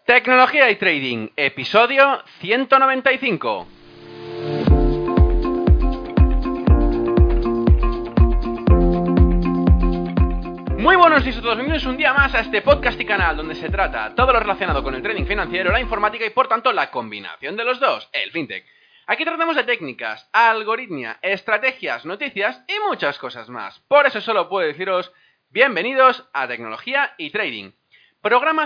Tecnología y Trading, episodio 195. Muy buenos días a todos, bienvenidos un día más a este podcast y canal donde se trata todo lo relacionado con el trading financiero, la informática y por tanto la combinación de los dos, el fintech. Aquí tratamos de técnicas, algoritmia, estrategias, noticias y muchas cosas más. Por eso solo puedo deciros bienvenidos a Tecnología y Trading. Programa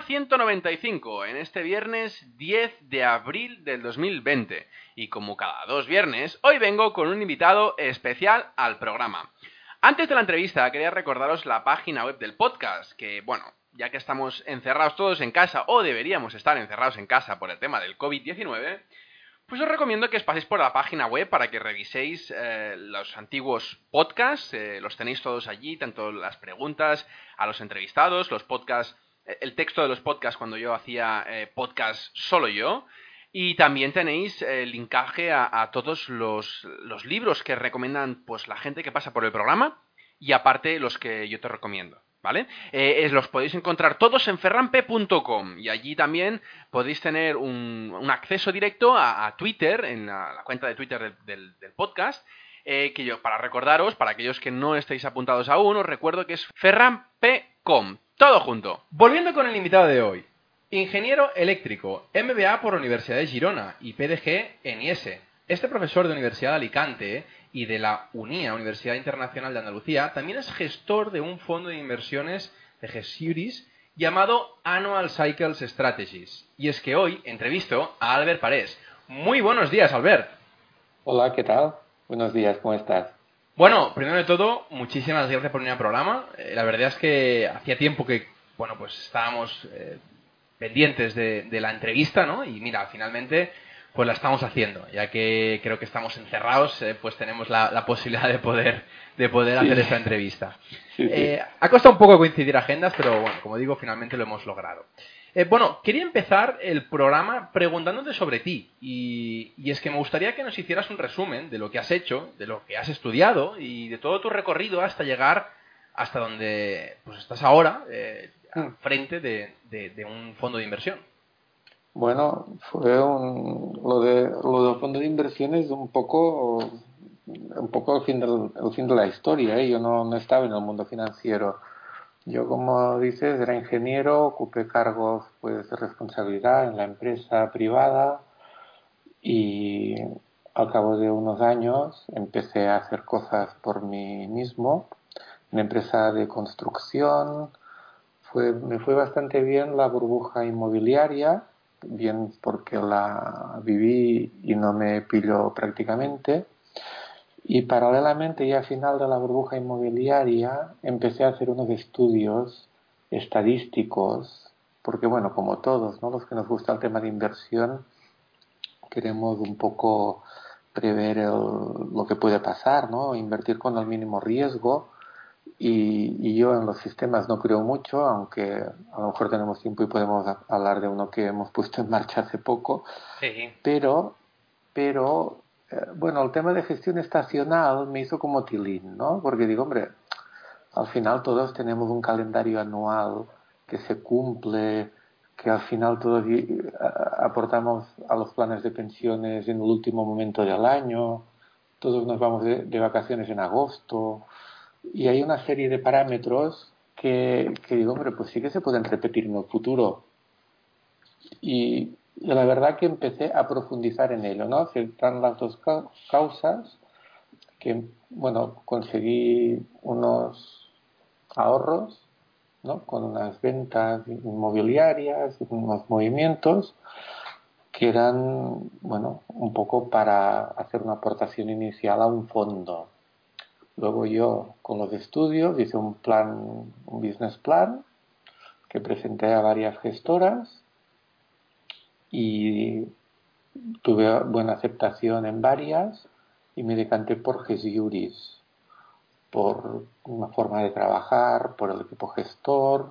195 en este viernes 10 de abril del 2020. Y como cada dos viernes, hoy vengo con un invitado especial al programa. Antes de la entrevista quería recordaros la página web del podcast, que bueno, ya que estamos encerrados todos en casa o deberíamos estar encerrados en casa por el tema del COVID-19, pues os recomiendo que os paséis por la página web para que reviséis los antiguos podcasts, los tenéis todos allí, tanto las preguntas a los entrevistados, los podcasts, el texto de los podcasts cuando yo hacía podcast solo yo, y también tenéis el linkaje a todos los libros que recomiendan pues la gente que pasa por el programa y aparte los que yo te recomiendo, ¿vale? Los podéis encontrar todos en ferrampe.com y allí también podéis tener un acceso directo a Twitter, en la cuenta de Twitter del podcast, que yo, para recordaros, para aquellos que no estéis apuntados aún, os recuerdo que es ferrampe.com, todo junto. Volviendo con el invitado de hoy, ingeniero eléctrico, MBA por Universidad de Girona y PDG en IES. Este profesor de Universidad de Alicante y de la UNIA, Universidad Internacional de Andalucía, también es gestor de un fondo de inversiones de G-Series llamado Annual Cycles Strategies. Y es que hoy entrevisto a Albert Parés. Muy buenos días, Albert. Hola, ¿qué tal? Buenos días, ¿cómo estás? Bueno, primero de todo, muchísimas gracias por venir al programa. La verdad es que hacía tiempo que, bueno, pues estábamos pendientes de la entrevista, ¿no? Y mira, finalmente, pues la estamos haciendo, ya que creo que estamos encerrados, pues tenemos la posibilidad de poder hacer esta entrevista. Sí. Ha costado un poco coincidir agendas, pero bueno, como digo, finalmente lo hemos logrado. Bueno, quería empezar el programa preguntándote sobre ti. Y es que me gustaría que nos hicieras un resumen de lo que has hecho, de lo que has estudiado y de todo tu recorrido hasta llegar hasta donde pues estás ahora, al frente de un fondo de inversión. Bueno, lo del fondo de inversiones un poco el fin de la historia, ¿eh? Yo no estaba en el mundo financiero. Yo, como dices, era ingeniero, ocupé cargos pues, de responsabilidad en la empresa privada y al cabo de unos años empecé a hacer cosas por mí mismo. Una empresa de construcción, me fue bastante bien la burbuja inmobiliaria, bien porque la viví y no me pilló prácticamente. Y paralelamente, ya al final de la burbuja inmobiliaria, empecé a hacer unos estudios estadísticos, porque bueno, como todos, ¿no? Los que nos gusta el tema de inversión, queremos un poco prever lo que puede pasar, ¿no? Invertir con el mínimo riesgo. Y yo en los sistemas no creo mucho, aunque a lo mejor tenemos tiempo y podemos hablar de uno que hemos puesto en marcha hace poco. Sí. Pero bueno, el tema de gestión estacional me hizo como tilín, ¿no? Porque digo, hombre, al final todos tenemos un calendario anual que se cumple, que al final todos aportamos a los planes de pensiones en el último momento del año, todos nos vamos de vacaciones en agosto, y hay una serie de parámetros que digo, hombre, pues sí que se pueden repetir en el futuro. Y la verdad que empecé a profundizar en ello, ¿no? Se dan las dos causas, que, bueno, conseguí unos ahorros, ¿no? Con unas ventas inmobiliarias, unos movimientos que eran, bueno, un poco para hacer una aportación inicial a un fondo. Luego yo, con los estudios, hice un business plan, que presenté a varias gestoras y tuve buena aceptación en varias y me decanté por G-Juris, por una forma de trabajar, por el equipo gestor,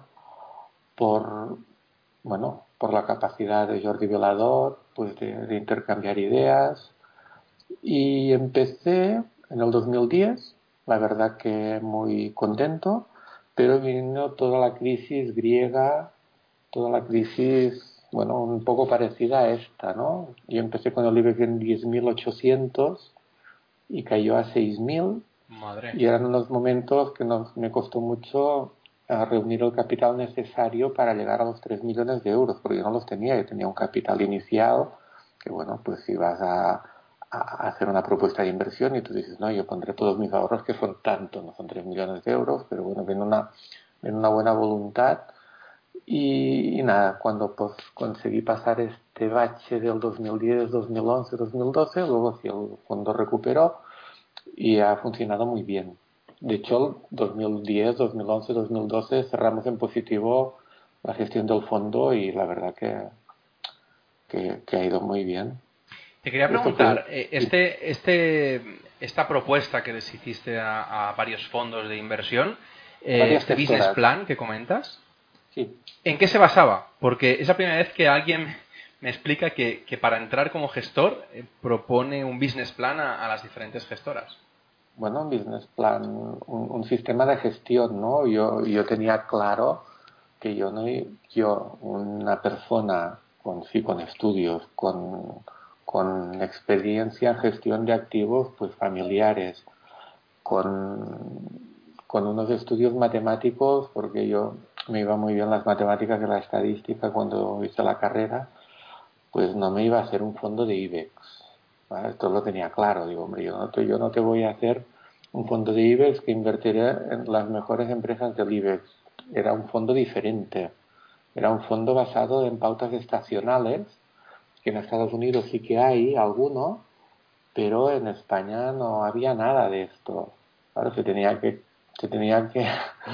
por la capacidad de Jordi Velador, pues de intercambiar ideas. Y empecé en el 2010, la verdad que muy contento, pero vino toda la crisis griega, toda la crisis bueno, un poco parecida a esta, ¿no? Yo empecé con el IBEX en 10.800 y cayó a 6.000 Madre. y eran unos momentos que me costó mucho reunir el capital necesario para llegar a los 3 millones de euros, porque yo no los tenía, yo tenía un capital inicial que, bueno, pues si vas a hacer una propuesta de inversión y tú dices, no, yo pondré todos mis ahorros, que son tanto, no son 3 millones de euros, pero bueno, ven una buena voluntad. Y nada, cuando pues conseguí pasar este bache del 2010, 2011, 2012, luego sí, el fondo recuperó y ha funcionado muy bien. De hecho, 2010, 2011, 2012 cerramos en positivo la gestión del fondo y la verdad que ha ido muy bien. Te quería Esto preguntar, fue esta propuesta que les hiciste a varios fondos de inversión, varias este business gestoras. plan que comentas, Sí. ¿en qué se basaba? Porque es la primera vez que alguien me explica que para entrar como gestor propone un business plan a las diferentes gestoras. Bueno, un business plan, un sistema de gestión, ¿no? Yo tenía claro que yo no, yo, una persona con estudios, con experiencia en gestión de activos, pues familiares, con unos estudios matemáticos, porque yo me iba muy bien las matemáticas y la estadística cuando hice la carrera, pues no me iba a hacer un fondo de IBEX. ¿Vale? Esto lo tenía claro. Digo, hombre, yo no te voy a hacer un fondo de IBEX que invertiré en las mejores empresas del IBEX. Era un fondo diferente. Era un fondo basado en pautas estacionales, que en Estados Unidos sí que hay alguno, pero en España no había nada de esto. Claro, se tenía que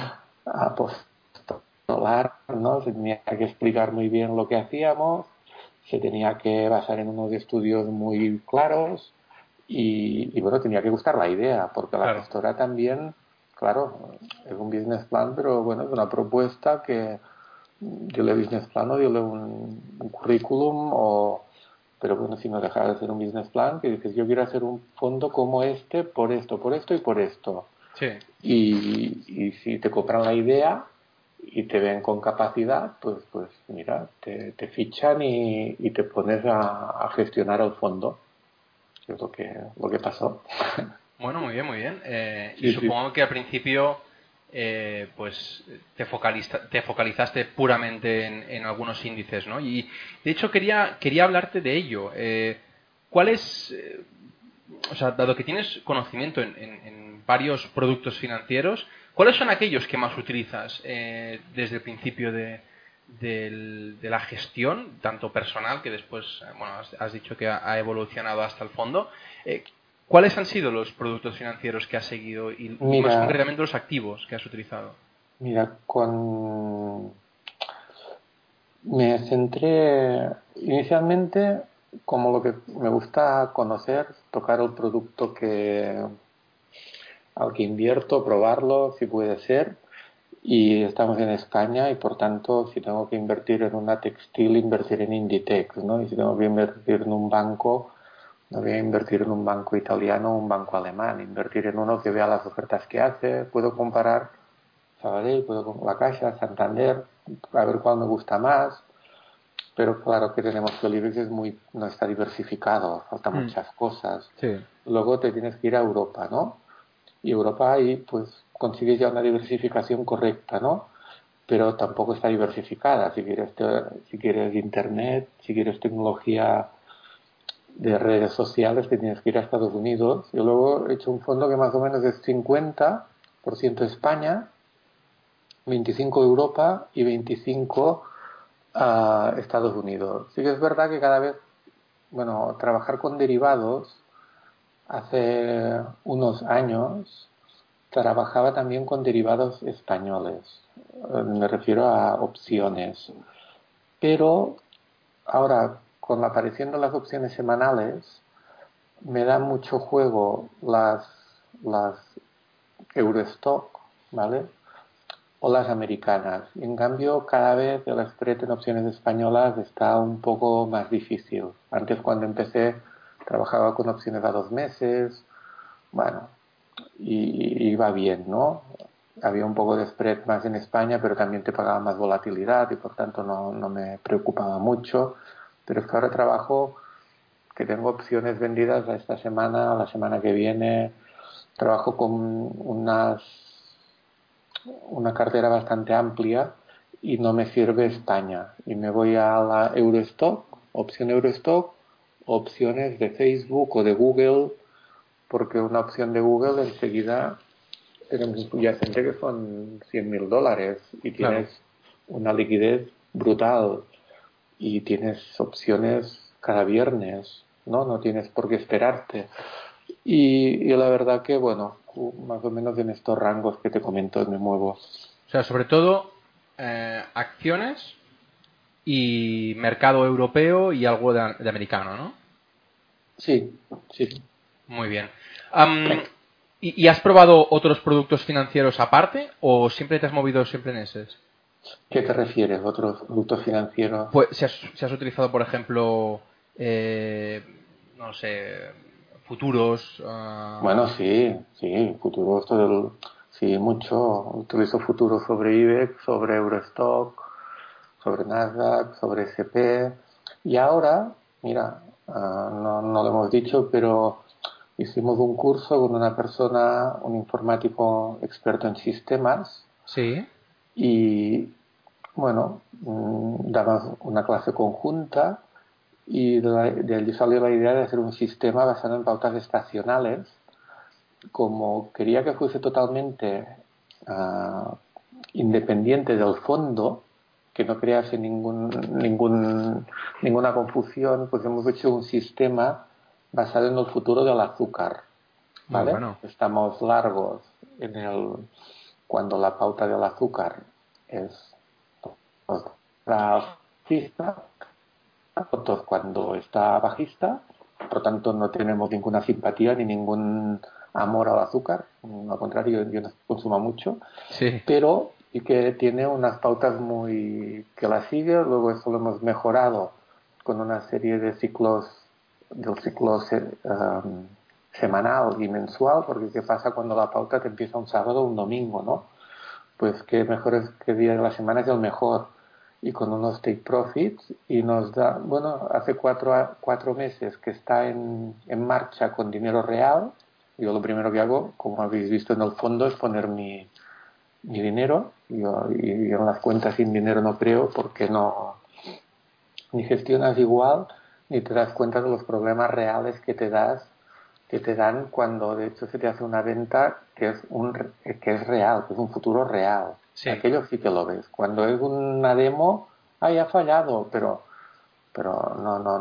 apostolar, ¿no? Se tenía que explicar muy bien lo que hacíamos, se tenía que basar en unos estudios muy claros y bueno, tenía que gustar la idea, porque la Claro. gestora también, claro, es un business plan, pero bueno, es una propuesta que dile business plan o dile un currículum pero bueno, si no deja de ser un business plan, que dices, yo quiero hacer un fondo como este, por esto y por esto. Sí. Y si te compran la idea y te ven con capacidad, pues mira, te fichan y te pones a gestionar el fondo, que es lo que pasó. Bueno, muy bien, muy bien. Y Sí, sí. supongo que al principio pues te focalizaste puramente en algunos índices, ¿no? Y de hecho quería hablarte de ello. ¿Cuál es, o sea, dado que tienes conocimiento en varios productos financieros, ¿cuáles son aquellos que más utilizas desde el principio de la gestión, tanto personal que después, bueno, has dicho que ha evolucionado hasta el fondo? ¿Cuáles han sido los productos financieros que has seguido y más Mira, concretamente los activos que has utilizado? mira, me centré inicialmente como lo que me gusta conocer, tocar el producto al que invierto, probarlo, si puede ser. Y estamos en España y por tanto, si tengo que invertir en una textil, invertir en Inditex, ¿no? Y si tengo que invertir en un banco, no voy a invertir en un banco italiano o un banco alemán, invertir en uno que vea las ofertas que hace, puedo comparar Sabadell, puedo con La Caixa, Santander, a ver cuál me gusta más, pero claro que tenemos que el IBEX no está diversificado, faltan Mm, muchas cosas. sí. Luego te tienes que ir a Europa, ¿no? Y Europa ahí pues consigues ya una diversificación correcta, ¿no? Pero tampoco está diversificada. Si quieres internet, si quieres tecnología de redes sociales, te tienes que ir a Estados Unidos. Yo luego he hecho un fondo que más o menos es 50% España, 25 Europa y 25 a Estados Unidos. Sí que es verdad que cada vez, bueno, trabajar con derivados hace unos años trabajaba también con derivados españoles. Me refiero a opciones. Pero ahora, con la aparición de las opciones semanales, me da mucho juego las Eurostock, ¿vale? O las americanas. Y en cambio, cada vez el spread en opciones españolas está un poco más difícil. Antes, cuando empecé, trabajaba con opciones a 2 meses, bueno, y iba bien, ¿no? había un poco de spread más en España, pero también te pagaba más volatilidad y por tanto no me preocupaba mucho. Pero es que ahora trabajo que tengo opciones vendidas a esta semana, a la semana que viene. Trabajo con una cartera bastante amplia y no me sirve España. Y me voy a la Eurostock, opción Eurostock, opciones de Facebook o de Google, porque una opción de Google enseguida tenemos un subyacente que son $100.000 y Claro. tienes una liquidez brutal y tienes opciones cada viernes, ¿no? No tienes por qué esperarte. Y la verdad que, bueno, más o menos en estos rangos que te comento me muevo. O sea, sobre todo acciones y mercado europeo y algo de americano, ¿no? Sí, sí. Muy bien. ¿Y has probado otros productos financieros aparte o siempre te has movido siempre en esos? ¿Qué te refieres? ¿Otros productos financieros? Pues si has utilizado, por ejemplo, no sé, futuros. Bueno, sí, futuros, sí, mucho. Utilizo futuros sobre IBEX, sobre Eurostock, sobre Nasdaq, sobre SP. Y ahora, mira, no lo hemos dicho, pero hicimos un curso con una persona, un informático experto en sistemas, Sí. y bueno, daba una clase conjunta y de allí salió la idea de hacer un sistema basado en pautas estacionales. Como quería que fuese totalmente ah, independiente del fondo, que no crease ninguna confusión, pues hemos hecho un sistema basado en el futuro del azúcar, Muy ¿vale? bueno. Estamos largos cuando la pauta del azúcar es alcista, nosotros cuando está bajista, por lo tanto no tenemos ninguna simpatía ni ningún amor al azúcar, al contrario, yo no consumo mucho, Sí. pero sí que tiene unas pautas muy que la sigue, luego eso lo hemos mejorado con una serie de ciclos, del ciclo semanal y mensual, porque ¿qué pasa cuando la pauta te empieza un sábado o un domingo, ¿no? Pues qué mejor es que día de la semana es el mejor y con unos take profits y nos da, bueno, hace 4 meses que está en marcha con dinero real. Yo lo primero que hago, como habéis visto en el fondo, es poner mi dinero y en las cuentas sin dinero no creo porque no ni gestionas igual ni te das cuenta de los problemas reales que te dan cuando de hecho se te hace una venta que es real, que es un futuro real. Sí. Aquello sí que lo ves. Cuando es una demo, ay, ha fallado, pero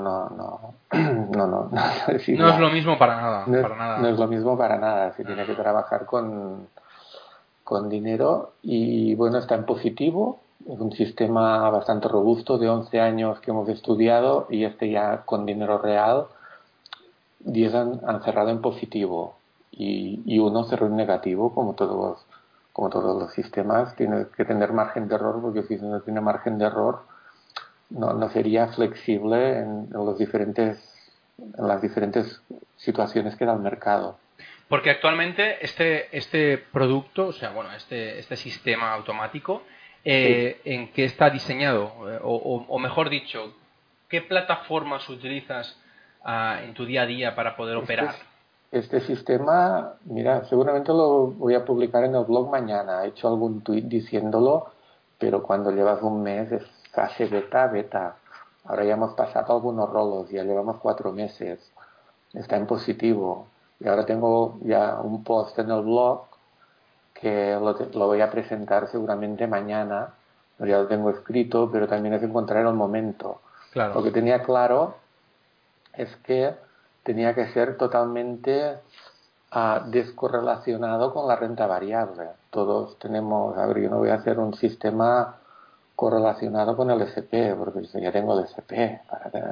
no es No es lo igual. mismo para nada, No es, para no nada. es lo mismo para nada. Se No, tiene no, que no. trabajar con dinero y bueno, está en positivo. Es un sistema bastante robusto de 11 años que hemos estudiado y este ya con dinero real 10 han cerrado en positivo y uno cerró en negativo, como todos los sistemas. Tiene que tener margen de error, porque si no tiene margen de error, no sería flexible en las diferentes situaciones que da el mercado. Porque actualmente este producto, o sea, bueno, este sistema automático, Sí, ¿en qué está diseñado? O mejor dicho, ¿qué plataformas utilizas en tu día a día para poder este, operar? es- este sistema, mira, seguramente lo voy a publicar en el blog mañana. He hecho algún tuit diciéndolo, pero cuando llevas un mes es fase beta. Ahora ya hemos pasado algunos rolos, ya llevamos 4 meses. Está en positivo. Y ahora tengo ya un post en el blog que lo voy a presentar seguramente mañana. Ya lo tengo escrito, pero también es encontrar el momento. Claro. Lo que tenía claro es que tenía que ser totalmente descorrelacionado con la renta variable. Todos tenemos, a ver, yo no voy a hacer un sistema correlacionado con el SP, porque yo ya tengo el SP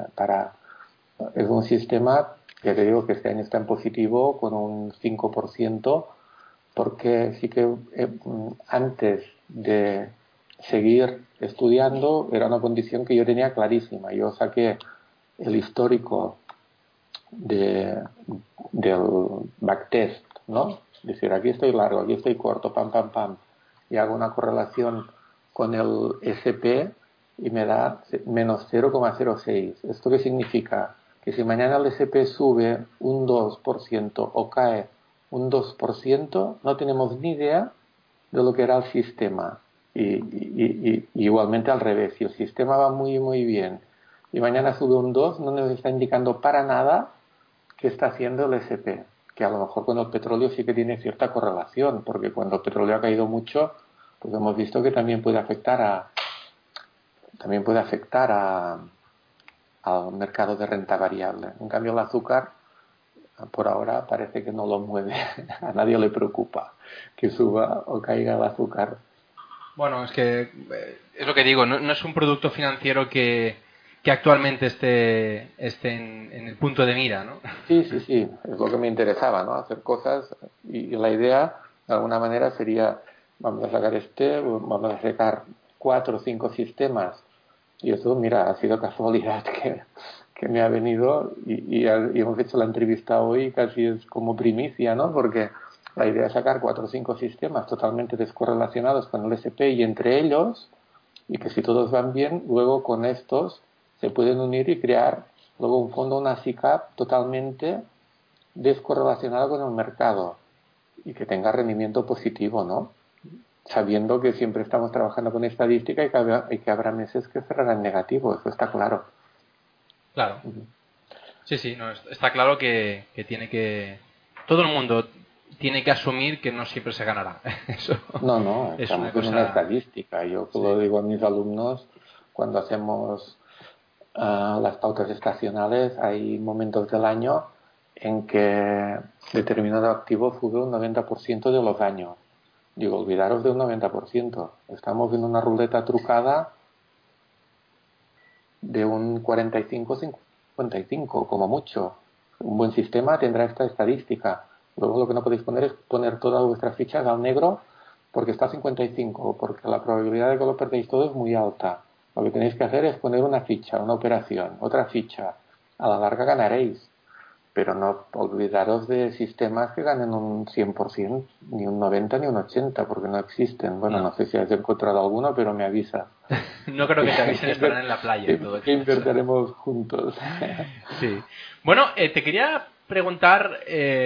es un sistema que te digo que este año está en positivo con un 5%, porque sí que antes de seguir estudiando era una condición que yo tenía clarísima. Yo saqué el histórico de, del backtest, ¿no? Decir, aquí estoy largo, aquí estoy corto, pam, pam, pam. y hago una correlación con el SP y me da menos 0,06. ¿Esto qué significa? Que si mañana el SP sube un 2% o cae un 2%, no tenemos ni idea de lo que era el sistema. Y igualmente al revés, si el sistema va muy muy bien y mañana sube un 2, no nos está indicando para nada qué está haciendo el SP, que a lo mejor con el petróleo sí que tiene cierta correlación, porque cuando el petróleo ha caído mucho, pues hemos visto que también puede afectar al mercado de renta variable. En cambio el azúcar por ahora parece que no lo mueve, a nadie le preocupa que suba o caiga el azúcar. Bueno, es que es lo que digo, no es un producto financiero que actualmente esté en el punto de mira, ¿no? Sí, es lo que me interesaba, ¿no? Hacer cosas y la idea, de alguna manera, sería, vamos a sacar vamos a sacar 4 o 5 sistemas y eso, mira, ha sido casualidad que me ha venido y hemos hecho la entrevista hoy y casi es como primicia, ¿no? Porque la idea es sacar 4 o 5 sistemas totalmente descorrelacionados con el SP y entre ellos, y que si todos van bien, luego con estos se pueden unir y crear luego un fondo, una SICAP totalmente descorrelacionado con el mercado y que tenga rendimiento positivo, ¿no? Sabiendo que siempre estamos trabajando con estadística y que habrá meses que cerrarán negativo, eso está claro. Claro. Sí, no, está claro que tiene que... Todo el mundo tiene que asumir que no siempre se ganará. Eso No, es una estamos en una cosa... estadística. Yo Sí. lo digo a mis alumnos cuando hacemos las pautas estacionales, hay momentos del año en que determinado activo sube un 90% de los años. Digo, olvidaros de un 90%. Estamos en una ruleta trucada de un 45-55, como mucho. Un buen sistema tendrá esta estadística. Luego lo que no podéis poner es poner todas vuestras fichas al negro porque está a 55, porque la probabilidad de que lo perdéis todo es muy alta. Lo que tenéis que hacer es poner una ficha, una operación, otra ficha. A la larga ganaréis, pero no olvidaros de sistemas que ganen un 100%, ni un 90 ni un 80, porque no existen. Bueno, no sé si has encontrado alguno, pero me avisa. No creo que te avisen, estarán en la playa en todo Que caso. invertiremos juntos. Sí. Bueno, te quería preguntar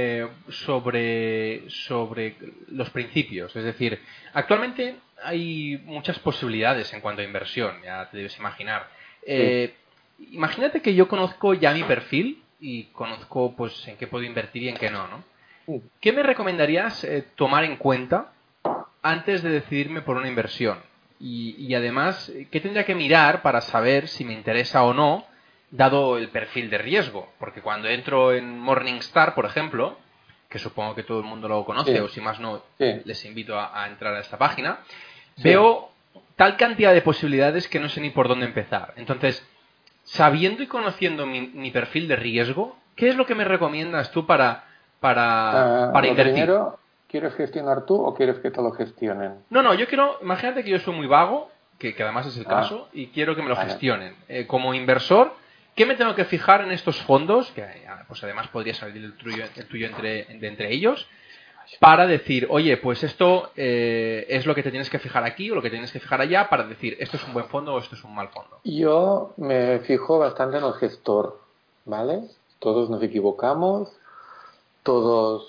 sobre los principios. Es decir, actualmente hay muchas posibilidades en cuanto a inversión, ya te debes imaginar. Imagínate que yo conozco ya mi perfil y conozco pues en qué puedo invertir y en qué no, ¿no? ¿Qué me recomendarías tomar en cuenta antes de decidirme por una inversión? Y además, ¿qué tendría que mirar para saber si me interesa o no, dado el perfil de riesgo? Porque cuando entro en Morningstar, por ejemplo, que supongo que todo el mundo lo conoce, o si más no, les invito a entrar a esta página, veo tal cantidad de posibilidades que no sé ni por dónde empezar. Entonces, sabiendo y conociendo mi perfil de riesgo, ¿qué es lo que me recomiendas tú para invertir? Primero, ¿quieres gestionar tú o quieres que te lo gestionen? No, yo quiero, imagínate que yo soy muy vago, que además es el caso, y quiero que me lo gestionen. Como inversor, ¿qué me tengo que fijar en estos fondos? Que pues además podría salir el tuyo entre ellos, para decir, oye, pues esto es lo que te tienes que fijar aquí o lo que tienes que fijar allá para decir, esto es un buen fondo o esto es un mal fondo. Yo me fijo bastante en el gestor, ¿vale? Todos nos equivocamos, todos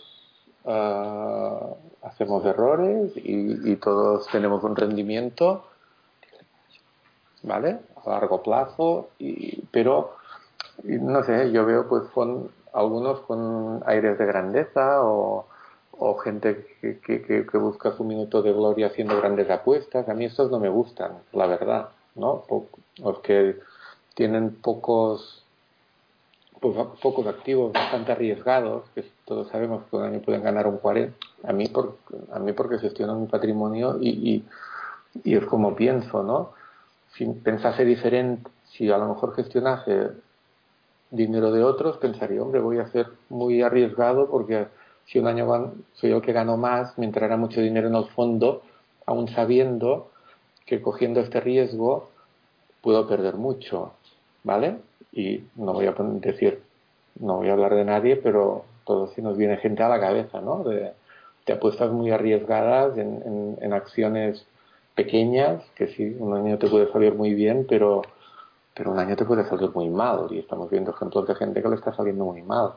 hacemos errores y todos tenemos un rendimiento, ¿vale? A largo plazo, pero no sé, yo veo pues algunos con aires de grandeza o gente que busca su minuto de gloria haciendo grandes apuestas. A mí estos no me gustan, la verdad, ¿no? Los que tienen pocos activos bastante arriesgados, que todos sabemos que un año pueden ganar un 40. A mí porque gestionan mi patrimonio y es como pienso, ¿no? Si pensase diferente, si a lo mejor gestionase dinero de otros, pensaría, hombre, voy a ser muy arriesgado porque si un año soy el que gano más, me entrará mucho dinero en el fondo, aun sabiendo que cogiendo este riesgo puedo perder mucho, ¿vale? Y no voy a hablar de nadie, pero todos sí nos viene gente a la cabeza, ¿no? de apuestas muy arriesgadas en acciones pequeñas, que sí, un año te puede salir muy bien, pero un año te puede salir muy mal, y estamos viendo ejemplos de gente que le está saliendo muy mal.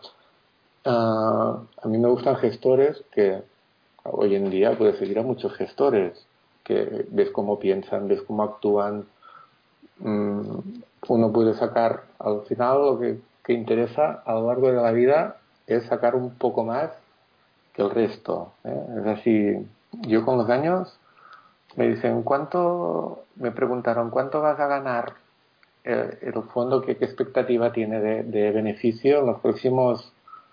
A mí me gustan gestores que hoy en día puedes seguir a muchos gestores, que ves cómo piensan, ves cómo actúan. Uno puede sacar, al final que interesa a lo largo de la vida es sacar un poco más que el resto, ¿eh? Es así, yo con los años me preguntaron cuánto vas a ganar el fondo, qué expectativa tiene de beneficio en los próximos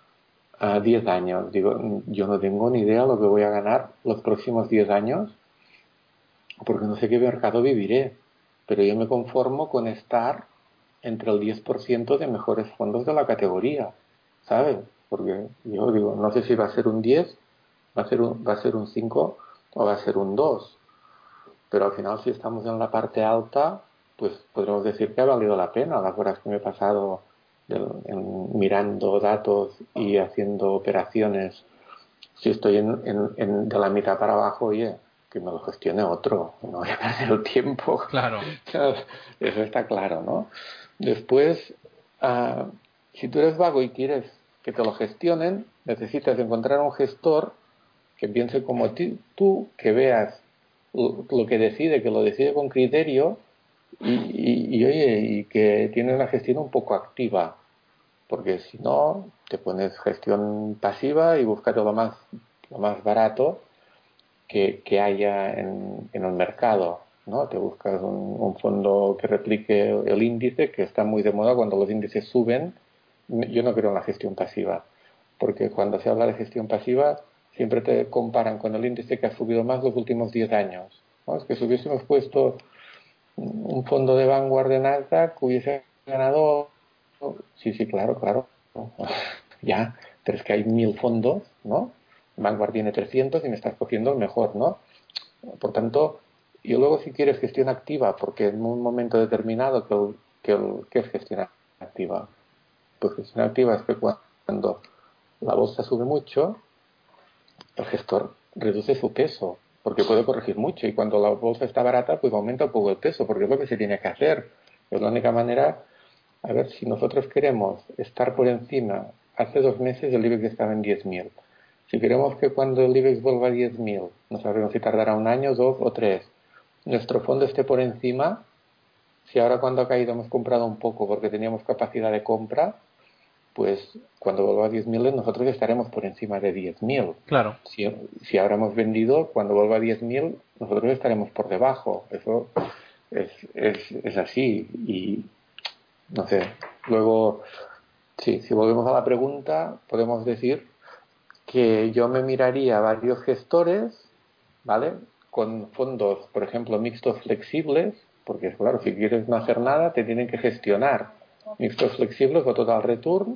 10 años. Digo, yo no tengo ni idea de lo que voy a ganar los próximos 10 años, porque no sé qué mercado viviré, pero yo me conformo con estar entre el 10% de mejores fondos de la categoría, ¿sabes? Porque yo digo, no sé si va a ser un 10, va a ser un 5 o va a ser un 2, pero al final si estamos en la parte alta, pues podremos decir que ha valido la pena las horas que me he pasado mirando datos y haciendo operaciones. Si estoy de la mitad para abajo, oye, que me lo gestione otro, no voy a perder el tiempo. Claro. Eso está claro, ¿no? Después, si tú eres vago y quieres que te lo gestionen, necesitas encontrar un gestor que piense como tú, que veas lo que decide, que lo decide con criterio oye, y que tiene una gestión un poco activa, porque si no, te pones gestión pasiva y búscate lo más barato que haya en el mercado, ¿no? Te buscas un fondo que replique el índice, que está muy de moda cuando los índices suben. Yo no creo en la gestión pasiva, porque cuando se habla de gestión pasiva siempre te comparan con el índice que ha subido más los últimos 10 años, ¿no? Es que si hubiésemos puesto un fondo de Vanguard de Nasdaq, hubiese ganado. Sí, sí, claro, claro. Ya, pero es que hay 1000 fondos, ¿no? Vanguard tiene 300 y me estás cogiendo el mejor, ¿no? Por tanto, y luego si quieres gestión activa, porque en un momento determinado, ¿qué es gestión activa? Pues gestión activa es que cuando la bolsa sube mucho, el gestor reduce su peso, porque puede corregir mucho, y cuando la bolsa está barata, pues aumenta un poco el peso, porque es lo que se tiene que hacer. Es la única manera. A ver, si nosotros queremos estar por encima, hace 2 meses el IBEX estaba en 10.000. Si queremos que cuando el IBEX vuelva a 10.000, no sabemos si tardará un año, 2 o 3, nuestro fondo esté por encima. Si ahora cuando ha caído hemos comprado un poco porque teníamos capacidad de compra, pues cuando vuelva a 10.000 nosotros estaremos por encima de 10.000. Claro. Si ahora hemos vendido, cuando vuelva a 10.000 nosotros estaremos por debajo. Eso es así. Y no sé, luego, sí, si volvemos a la pregunta, podemos decir que yo me miraría varios gestores, ¿vale? Con fondos, por ejemplo, mixtos flexibles, porque claro, si quieres no hacer nada, te tienen que gestionar. Mixtos flexibles o total return,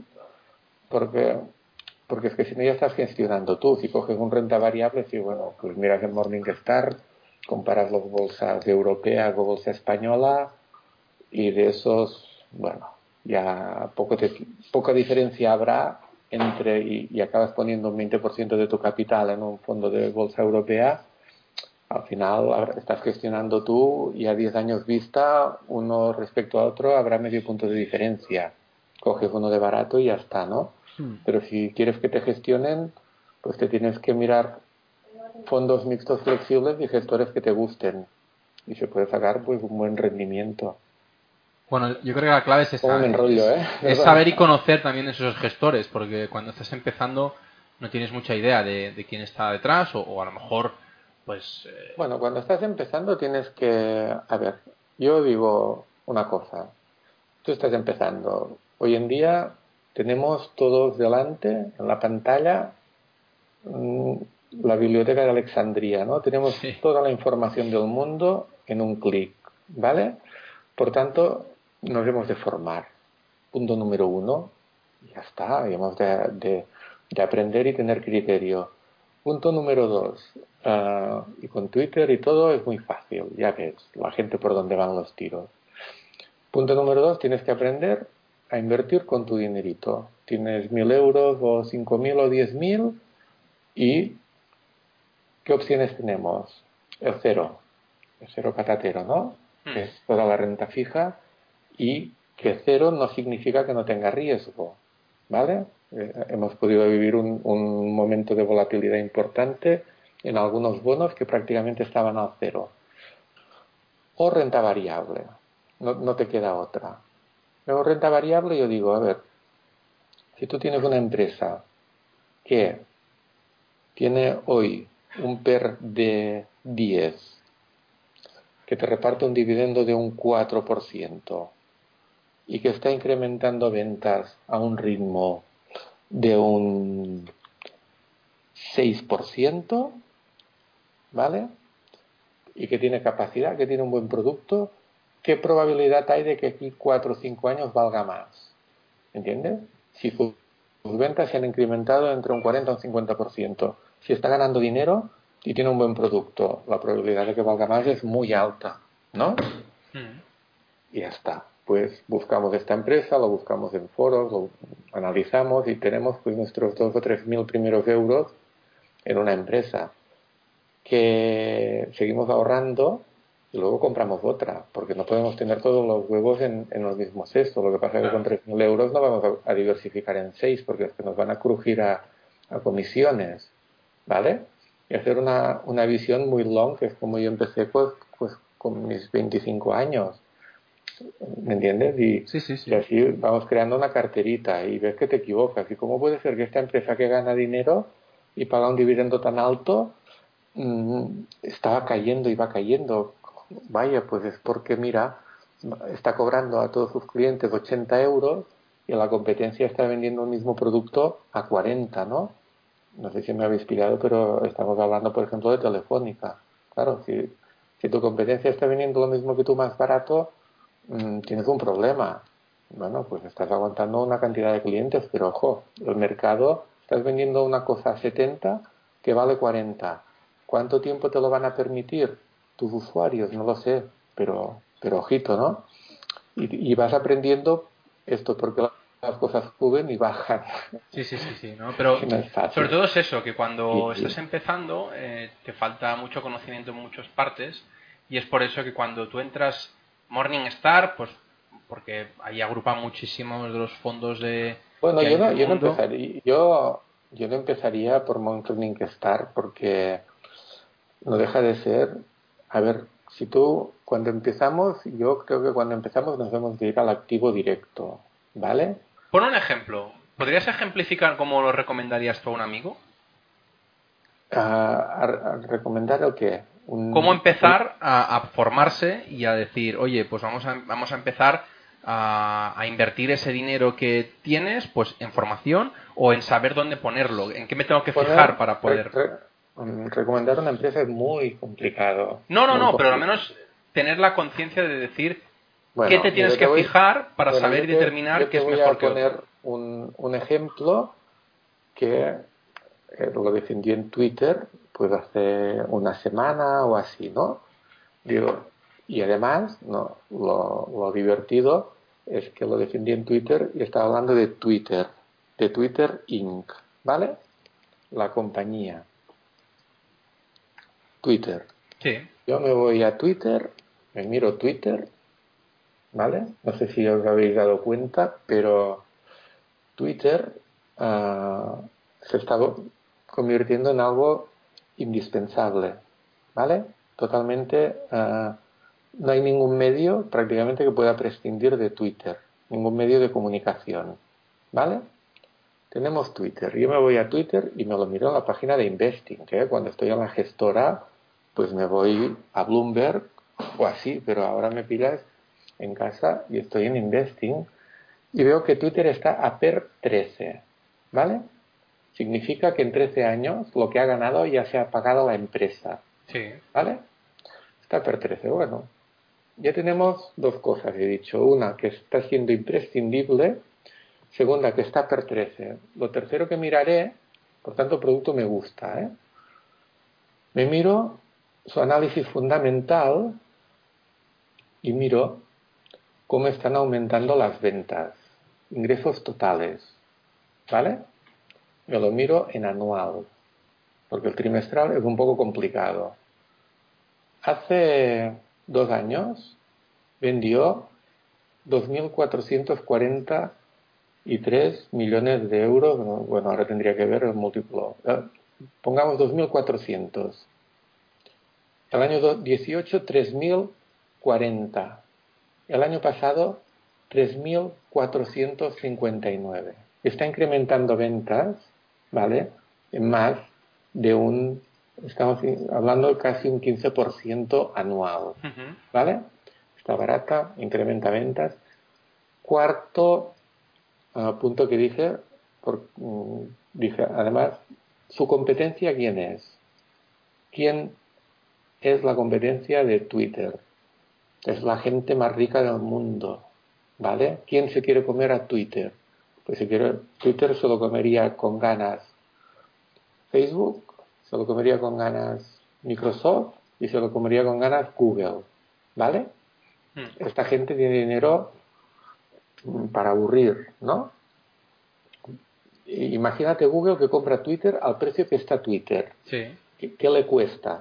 porque es que si no ya estás gestionando tú. Si coges un renta variable, sí, bueno, pues miras el Morningstar, comparas las bolsas europeas o bolsa española, y de esos, bueno, ya poca diferencia habrá entre, y acabas poniendo un 20% de tu capital en un fondo de bolsa europea. Al final estás gestionando tú, y a 10 años vista, uno respecto a otro habrá medio punto de diferencia. Coges uno de barato y ya está, ¿no? Pero si quieres que te gestionen, pues te tienes que mirar fondos mixtos flexibles y gestores que te gusten, y se puede sacar pues un buen rendimiento. Bueno, yo creo que la clave es esa. ¿Cómo me enrollo, es saber y conocer también esos gestores, porque cuando estás empezando no tienes mucha idea de quién está detrás, o a lo mejor, pues... Bueno, cuando estás empezando tienes que... A ver, yo digo una cosa. Tú estás empezando. Hoy en día tenemos todos delante, en la pantalla, la biblioteca de Alejandría, ¿no? Tenemos toda la información del mundo en un clic, ¿vale? Por tanto, nos hemos de formar. Punto número 1, ya está, hemos de aprender y tener criterio. Punto número 2, y con Twitter y todo es muy fácil, ya ves, la gente por dónde van los tiros. Punto número 2, tienes que aprender a invertir con tu dinerito. Tienes 1.000 euros o 5.000 o 10.000 y ¿qué opciones tenemos? El cero patatero, ¿no? Que es toda la renta fija, y que cero no significa que no tenga riesgo, ¿vale? Hemos podido vivir un momento de volatilidad importante en algunos bonos que prácticamente estaban al cero. O renta variable, no te queda otra. Luego renta variable, yo digo, a ver, si tú tienes una empresa que tiene hoy un PER de 10, que te reparte un dividendo de un 4% y que está incrementando ventas a un ritmo de un 6%, ¿vale? Y que tiene capacidad, que tiene un buen producto, ¿qué probabilidad hay de que aquí 4 o 5 años valga más? ¿Entiendes? Si sus ventas se han incrementado entre un 40 y un 50%, si está ganando dinero y tiene un buen producto, la probabilidad de que valga más es muy alta, ¿no? Y ya está. Pues buscamos esta empresa, lo buscamos en foros, lo analizamos y tenemos pues nuestros 2 o 3 mil primeros euros en una empresa que seguimos ahorrando y luego compramos otra, porque no podemos tener todos los huevos en los mismos cestos. Lo que pasa es que con 3.000 euros no vamos a diversificar en 6, porque es que nos van a crujir a comisiones, ¿vale? Y hacer una visión muy long, que es como yo empecé pues con mis 25 años. ¿Me entiendes? Sí. Y así vamos creando una carterita y ves que te equivocas. ¿Y cómo puede ser que esta empresa que gana dinero y paga un dividendo tan alto estaba cayendo y va cayendo? Vaya, pues es porque, mira, está cobrando a todos sus clientes 80 euros y la competencia está vendiendo el mismo producto a 40, ¿no? No sé si me habéis pillado, pero estamos hablando, por ejemplo, de Telefónica. Claro, si tu competencia está vendiendo lo mismo que tú más barato, tienes un problema. Bueno, pues estás aguantando una cantidad de clientes, pero ojo, el mercado, estás vendiendo una cosa a 70 que vale 40. ¿Cuánto tiempo te lo van a permitir tus usuarios? No lo sé, pero ojito, ¿no? Y vas aprendiendo esto porque las cosas suben y bajan. Sí, ¿no? Pero Que no es sobre fácil. todo es eso, que cuando Y, estás empezando te falta mucho conocimiento en muchas partes, y es por eso que cuando tú entras Morningstar, pues porque ahí agrupa muchísimos de los fondos Bueno, que hay en el yo no mundo. empezaría, yo no empezaría por Morningstar porque no deja de ser, a ver, si tú, cuando empezamos, yo creo que cuando empezamos nos debemos de ir al activo directo, ¿vale? Pon un ejemplo. ¿Podrías ejemplificar cómo lo recomendarías tú a un amigo? A recomendar el qué, ¿Cómo empezar a formarse y a decir, oye, pues vamos a empezar a invertir ese dinero que tienes pues en formación o en saber dónde ponerlo? ¿En qué me tengo que fijar para poder...? recomendar una empresa es muy complicado, muy No, pero al complicado. menos tener la conciencia de decir qué te Bueno, tienes que fijar para bueno, saber y determinar yo qué te es voy mejor a que poner otro. un ejemplo que lo defendí en Twitter pues hace una semana o así, ¿no? Digo, y además, no, lo divertido es que lo defendí en Twitter y estaba hablando de Twitter Inc., ¿vale? La compañía, Twitter. Sí. Yo me voy a Twitter, me miro Twitter, ¿vale? No sé si os habéis dado cuenta, pero Twitter se está convirtiendo en algo indispensable, ¿vale? Totalmente, no hay ningún medio prácticamente que pueda prescindir de Twitter, ningún medio de comunicación, ¿vale? Tenemos Twitter, yo me voy a Twitter y me lo miro en la página de Investing, que cuando estoy en la gestora, pues me voy a Bloomberg o así, pero ahora me pillas en casa y estoy en Investing y veo que Twitter está a PER 13, ¿vale? Significa que en 13 años lo que ha ganado ya se ha pagado la empresa, Sí. ¿vale? Está a PER 13, bueno. Ya tenemos dos cosas, he dicho. Una, que está siendo imprescindible. Segunda, que está a PER 13. Lo tercero que miraré, por tanto, el producto me gusta, ¿eh? Me miro su análisis fundamental y miro cómo están aumentando las ventas, ingresos totales, ¿vale? Me lo miro en anual. porque el trimestral es un poco complicado. Hace 2 años vendió 2.443 millones de euros. Bueno, ahora tendría que ver el múltiplo. Pongamos 2.400. El año 18, 3.040. El año pasado, 3.459. Está incrementando ventas, ¿vale? En más de estamos hablando de casi un 15% anual, ¿vale? Está barata, incrementa ventas. Cuarto punto que dije, dije, además, ¿su competencia quién es? ¿Quién es la competencia de Twitter? Es la gente más rica del mundo, ¿vale? ¿Quién se quiere comer a Twitter? Pues Twitter se lo comería con ganas Facebook, se lo comería con ganas Microsoft y se lo comería con ganas Google, ¿vale? Esta gente tiene dinero para aburrir, ¿no? Imagínate Google que compra Twitter al precio que está Twitter. Sí. ¿Qué le cuesta?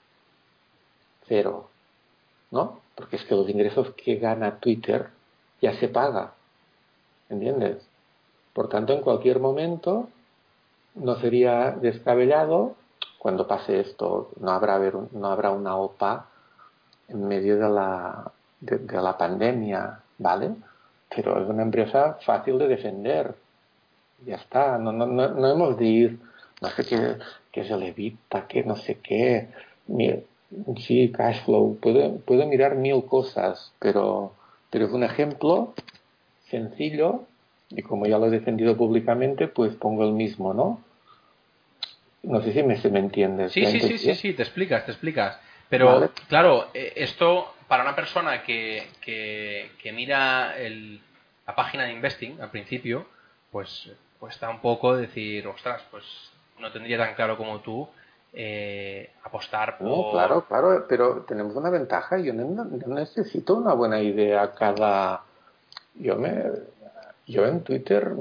0, ¿no? Porque es que los ingresos que gana Twitter ya se paga, ¿entiendes? Por tanto, en cualquier momento no sería descabellado, cuando pase esto, no habrá una OPA en medio de la pandemia, ¿vale? Pero es una empresa fácil de defender. Ya está, no hemos de ir, no sé qué se le evita, que no sé qué. Sí, cash flow, puede mirar 1000 cosas, pero es un ejemplo sencillo y como ya lo he defendido públicamente, pues pongo el mismo, ¿no? No sé si me entiendes. Sí, te explicas. Pero, ¿Vale? claro, esto para una persona que mira la página de Investing al principio, pues cuesta un poco decir, ostras, pues no tendría tan claro como tú apostar No, por... claro, pero tenemos una ventaja. Yo no necesito una buena idea cada... Yo en Twitter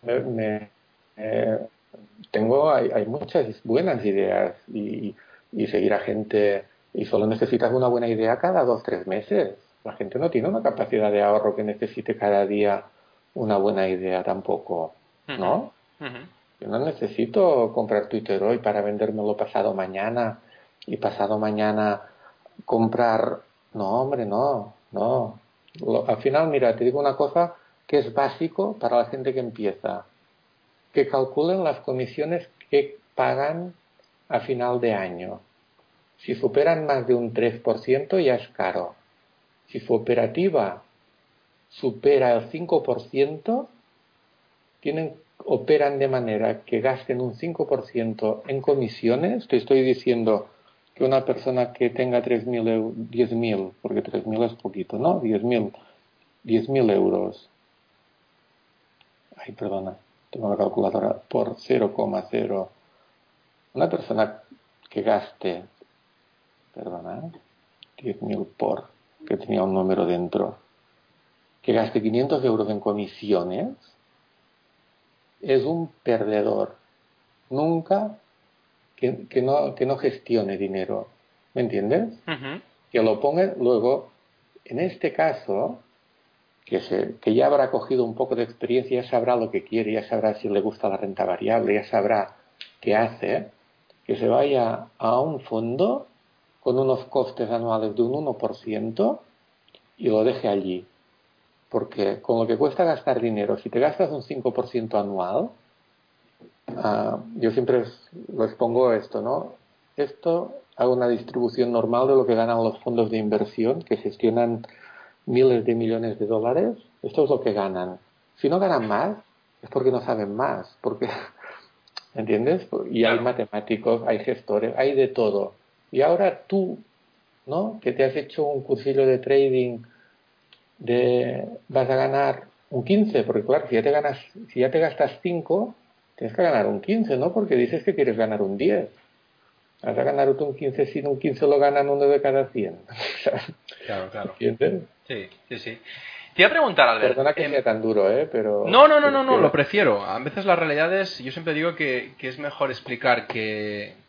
eh, hay muchas buenas ideas y seguir a gente y solo necesitas una buena idea cada 2, 3 meses. La gente no tiene una capacidad de ahorro que necesite cada día una buena idea tampoco, ¿no? Yo no necesito comprar Twitter hoy para vendérmelo pasado mañana y pasado mañana comprar. No, hombre, no. Al final, mira, te digo una cosa que es básico para la gente que empieza. Que calculen las comisiones que pagan a final de año. Si superan más de un 3% ya es caro. Si su operativa supera el 5%, operan de manera que gasten un 5% en comisiones. Te estoy diciendo que una persona que tenga 10.000, porque 3.000 es poquito, ¿no? 10.000 euros. Ay, perdona, tengo la calculadora por 0,0. Una persona que gaste, perdona, 10.000 por, que tenía un número dentro, que gaste 500 euros en comisiones, es un perdedor. Nunca que no gestione dinero. ¿Me entiendes? Que lo ponga luego, en este caso, que ya habrá cogido un poco de experiencia, ya sabrá lo que quiere, ya sabrá si le gusta la renta variable, ya sabrá qué hace, que se vaya a un fondo con unos costes anuales de un 1% y lo deje allí. Porque con lo que cuesta gastar dinero, si te gastas un 5% anual, yo siempre les pongo esto, ¿no? Esto hago una distribución normal de lo que ganan los fondos de inversión que gestionan miles de millones de dólares. Esto es lo que ganan. Si no ganan más, es porque no saben más, porque, ¿entiendes? Y hay matemáticos, hay gestores, hay de todo. Y ahora tú, ¿no? Que te has hecho un cursillo de trading vas a ganar un 15, porque claro, si ya te gastas 5, tienes que ganar un 15, ¿no? Porque dices que quieres ganar un 10. Vas a ganar un 15 si un 15 lo ganan uno de cada 100. Claro. ¿Entiendes? Sí. Te iba a preguntar, Albert. Perdona que sea tan duro, pero... No, lo prefiero. A veces las realidades, yo siempre digo que es mejor explicar que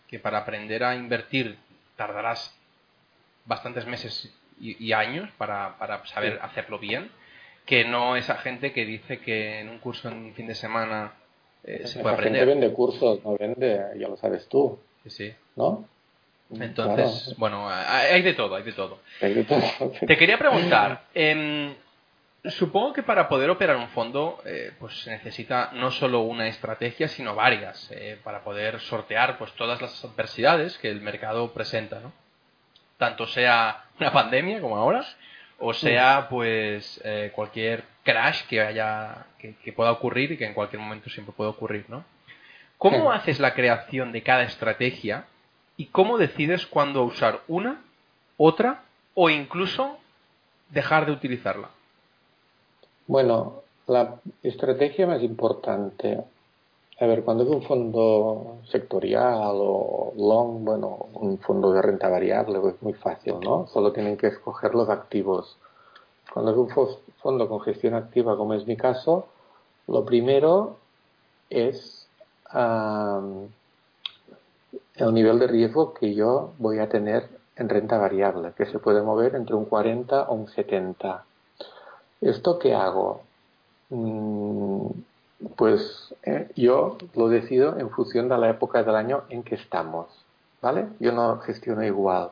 que para aprender a invertir tardarás bastantes meses y años para saber hacerlo bien, que no esa gente que dice que en un curso en un fin de semana se puede Esa gente aprender. vende cursos, no vende, ya lo sabes tú, Sí, sí. ¿no? Entonces, Claro, bueno, hay de todo, hay de todo. hay de todo. Te quería preguntar, supongo que para poder operar un fondo, pues se necesita no solo una estrategia, sino varias, para poder sortear pues todas las adversidades que el mercado presenta, ¿no? Tanto sea una pandemia como ahora, o sea pues cualquier crash que pueda ocurrir y que en cualquier momento siempre puede ocurrir, ¿no? ¿Cómo haces la creación de cada estrategia y cómo decides cuándo usar una, otra o incluso dejar de utilizarla? Bueno, la estrategia más importante, a ver, cuando es un fondo sectorial o long, bueno, un fondo de renta variable, pues es muy fácil, ¿no? Solo tienen que escoger los activos. Cuando es un fondo con gestión activa, como es mi caso, lo primero es el nivel de riesgo que yo voy a tener en renta variable, que se puede mover entre un 40 o un 70. ¿Esto qué hago? Pues yo lo decido en función de la época del año en que estamos, ¿vale? Yo no gestiono igual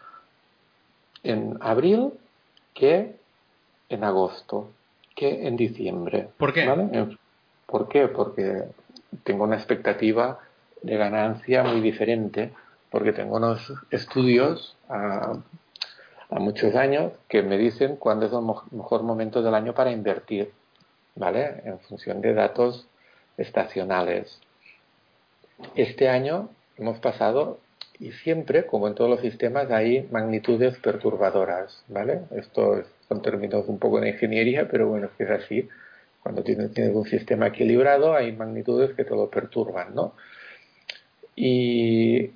en abril que en agosto, que en diciembre, ¿Por qué? ¿vale? ¿Por qué? Porque tengo una expectativa de ganancia muy diferente, porque tengo unos estudios a muchos años que me dicen cuándo es el mejor momento del año para invertir, ¿vale? En función de datos estacionales. Este año hemos pasado, y siempre, como en todos los sistemas, hay magnitudes perturbadoras, ¿vale? Son términos un poco de ingeniería, pero bueno, es que es así. Cuando tienes un sistema equilibrado, hay magnitudes que te lo perturban, ¿no? Y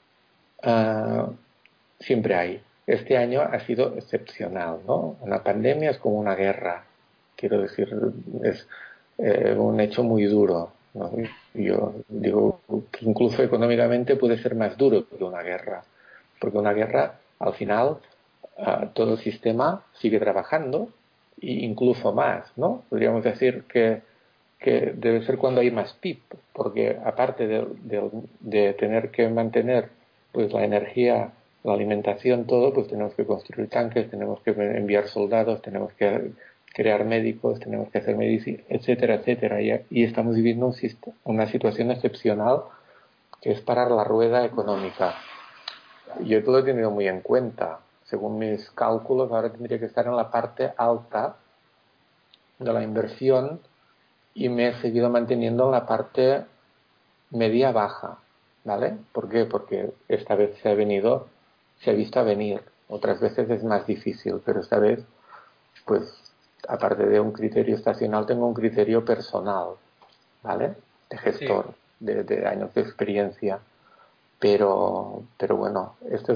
siempre hay. Este año ha sido excepcional, ¿no? Una pandemia es como una guerra. Quiero decir, es un hecho muy duro, ¿no? Yo digo que incluso económicamente puede ser más duro que una guerra, porque una guerra, al final, todo el sistema sigue trabajando e incluso más, ¿no? Podríamos decir que debe ser cuando hay más PIB, porque aparte de tener que mantener pues la energía, la alimentación, todo, pues tenemos que construir tanques, tenemos que enviar soldados, tenemos que crear médicos, tenemos que hacer medicina, etcétera, etcétera. Y estamos viviendo una situación excepcional que es parar la rueda económica. Yo lo he tenido muy en cuenta. Según mis cálculos, ahora tendría que estar en la parte alta de la inversión y me he seguido manteniendo en la parte media-baja, ¿vale? ¿Por qué? Porque esta vez se ha visto a venir. Otras veces es más difícil, pero esta vez, pues, aparte de un criterio estacional, tengo un criterio personal, ¿vale? De Sí. gestor, de años de experiencia. Pero bueno, este es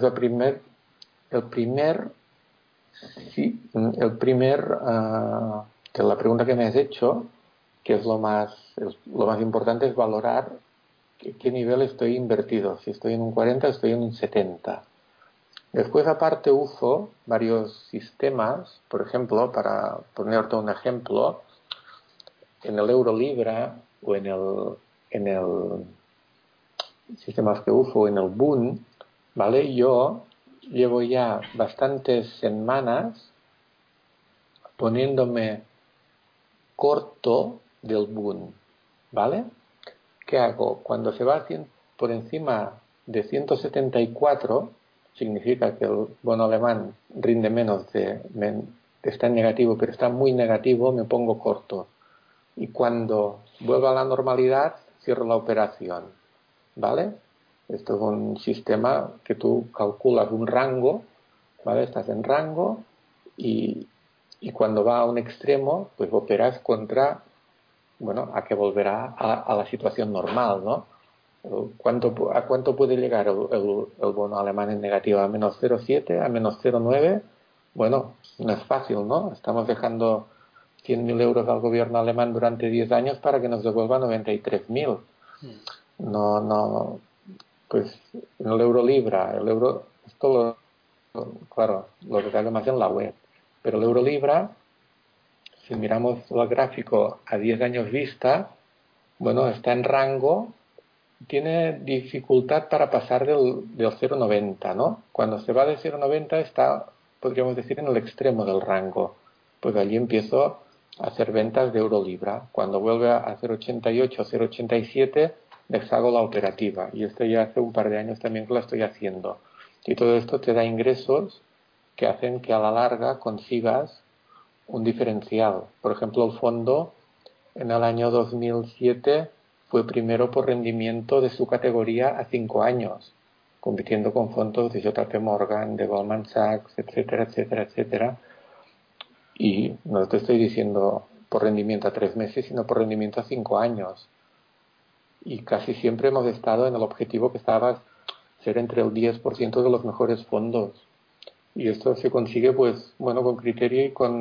que la pregunta que me has hecho, que es lo más importante es valorar qué nivel estoy invertido, si estoy en un 40 o estoy en un 70. Después, aparte, uso varios sistemas, por ejemplo, para ponerte un ejemplo, en el Eurolibra o en el sistemas que uso, en el Boon, ¿vale? Yo llevo ya bastantes semanas poniéndome corto del Boon, ¿vale? ¿Qué hago? Cuando se va por encima de 174, significa que el bono alemán rinde menos está en negativo, pero está muy negativo, me pongo corto. Y cuando vuelva a la normalidad, cierro la operación, ¿vale? Esto es un sistema que tú calculas un rango, ¿vale? Estás en rango y, y cuando va a un extremo, pues operas contra, bueno, a que volverá a la situación normal, ¿no? ¿A cuánto puede llegar el bono alemán en negativo? ¿A menos 0,7? ¿A menos 0,9? Bueno, no es fácil, ¿no? Estamos dejando 100.000 euros al gobierno alemán durante 10 años para que nos devuelva 93.000. No, no. Pues en el euro libra, el euro, esto claro, lo detallo más en la web, pero el euro libra, si miramos el gráfico a 10 años vista, bueno, está en rango, tiene dificultad para pasar del 0,90, ¿no? Cuando se va de 0,90 está, podríamos decir, en el extremo del rango. Pues allí empiezo a hacer ventas de euro libra. Cuando vuelve a 0,88 o 0,87, deshago la operativa. Y esto ya hace un par de años también que lo estoy haciendo. Y todo esto te da ingresos que hacen que a la larga consigas un diferencial. Por ejemplo, el fondo en el año 2007 fue primero por rendimiento de su categoría a 5 años, compitiendo con fondos de JP Morgan, de Goldman Sachs, etcétera, etcétera, etcétera. Y no te estoy diciendo por rendimiento a 3 meses, sino por rendimiento a 5 años. Y casi siempre hemos estado en el objetivo que estaba ser entre el 10% de los mejores fondos. Y esto se consigue, pues, bueno, con criterio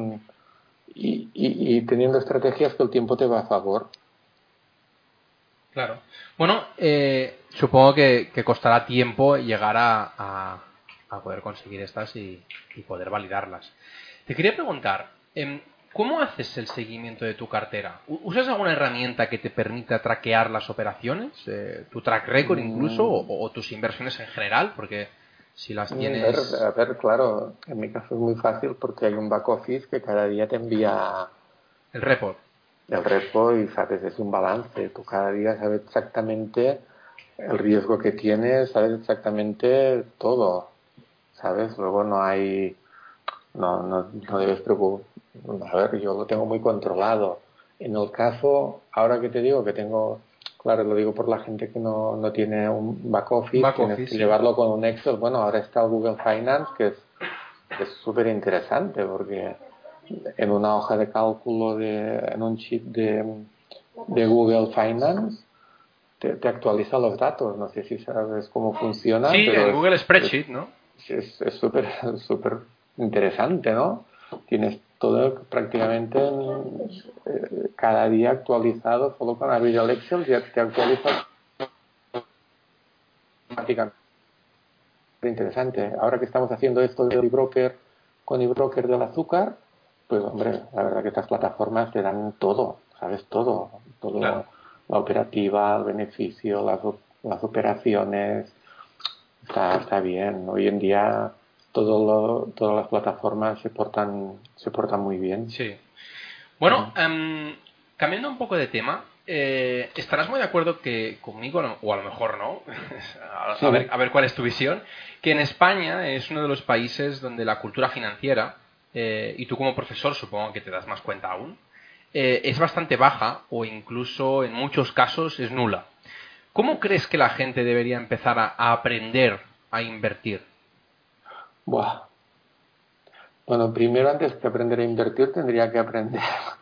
y teniendo estrategias que el tiempo te va a favor. Claro. Bueno, supongo que costará tiempo llegar a poder conseguir estas y poder validarlas. Te quería preguntar, ¿cómo haces el seguimiento de tu cartera? ¿Usas alguna herramienta que te permita traquear las operaciones? ¿Tu track record incluso? ¿O tus inversiones en general? Porque si las tienes... A ver, claro, en mi caso es muy fácil porque hay un back office que cada día te envía El report. el repo y sabes, es un balance. Tú cada día sabes exactamente el riesgo que tienes, sabes exactamente todo, ¿sabes? Luego no debes preocupar. A ver, yo lo tengo muy controlado. En el caso, ahora que te digo que tengo, claro, lo digo por la gente que no tiene un back office, tienes que llevarlo con un Excel. Bueno, ahora está el Google Finance, que es súper interesante porque en una hoja de cálculo, en un sheet de Google Finance, te actualiza los datos. No sé si sabes cómo funciona, Sí, pero en Google Spreadsheet, ¿no? es súper súper interesante, ¿no? Tienes todo prácticamente cada día actualizado, solo con abrir el Excel ya te actualiza prácticamente. Interesante. Ahora que estamos haciendo esto de eBroker con eBroker del azúcar, pues hombre, la verdad que estas plataformas te dan todo, ¿sabes? Todo, Claro. la operativa, el beneficio, las operaciones, está bien. Hoy en día todas las plataformas se portan muy bien. Sí. Bueno, cambiando un poco de tema, estarás muy de acuerdo que conmigo, o a lo mejor no, Sí. a ver cuál es tu visión, que en España es uno de los países donde la cultura financiera, y tú como profesor supongo que te das más cuenta aún, es bastante baja o incluso en muchos casos es nula. ¿Cómo crees que la gente debería empezar a aprender a invertir? Buah. Bueno, primero antes de aprender a invertir tendría que aprender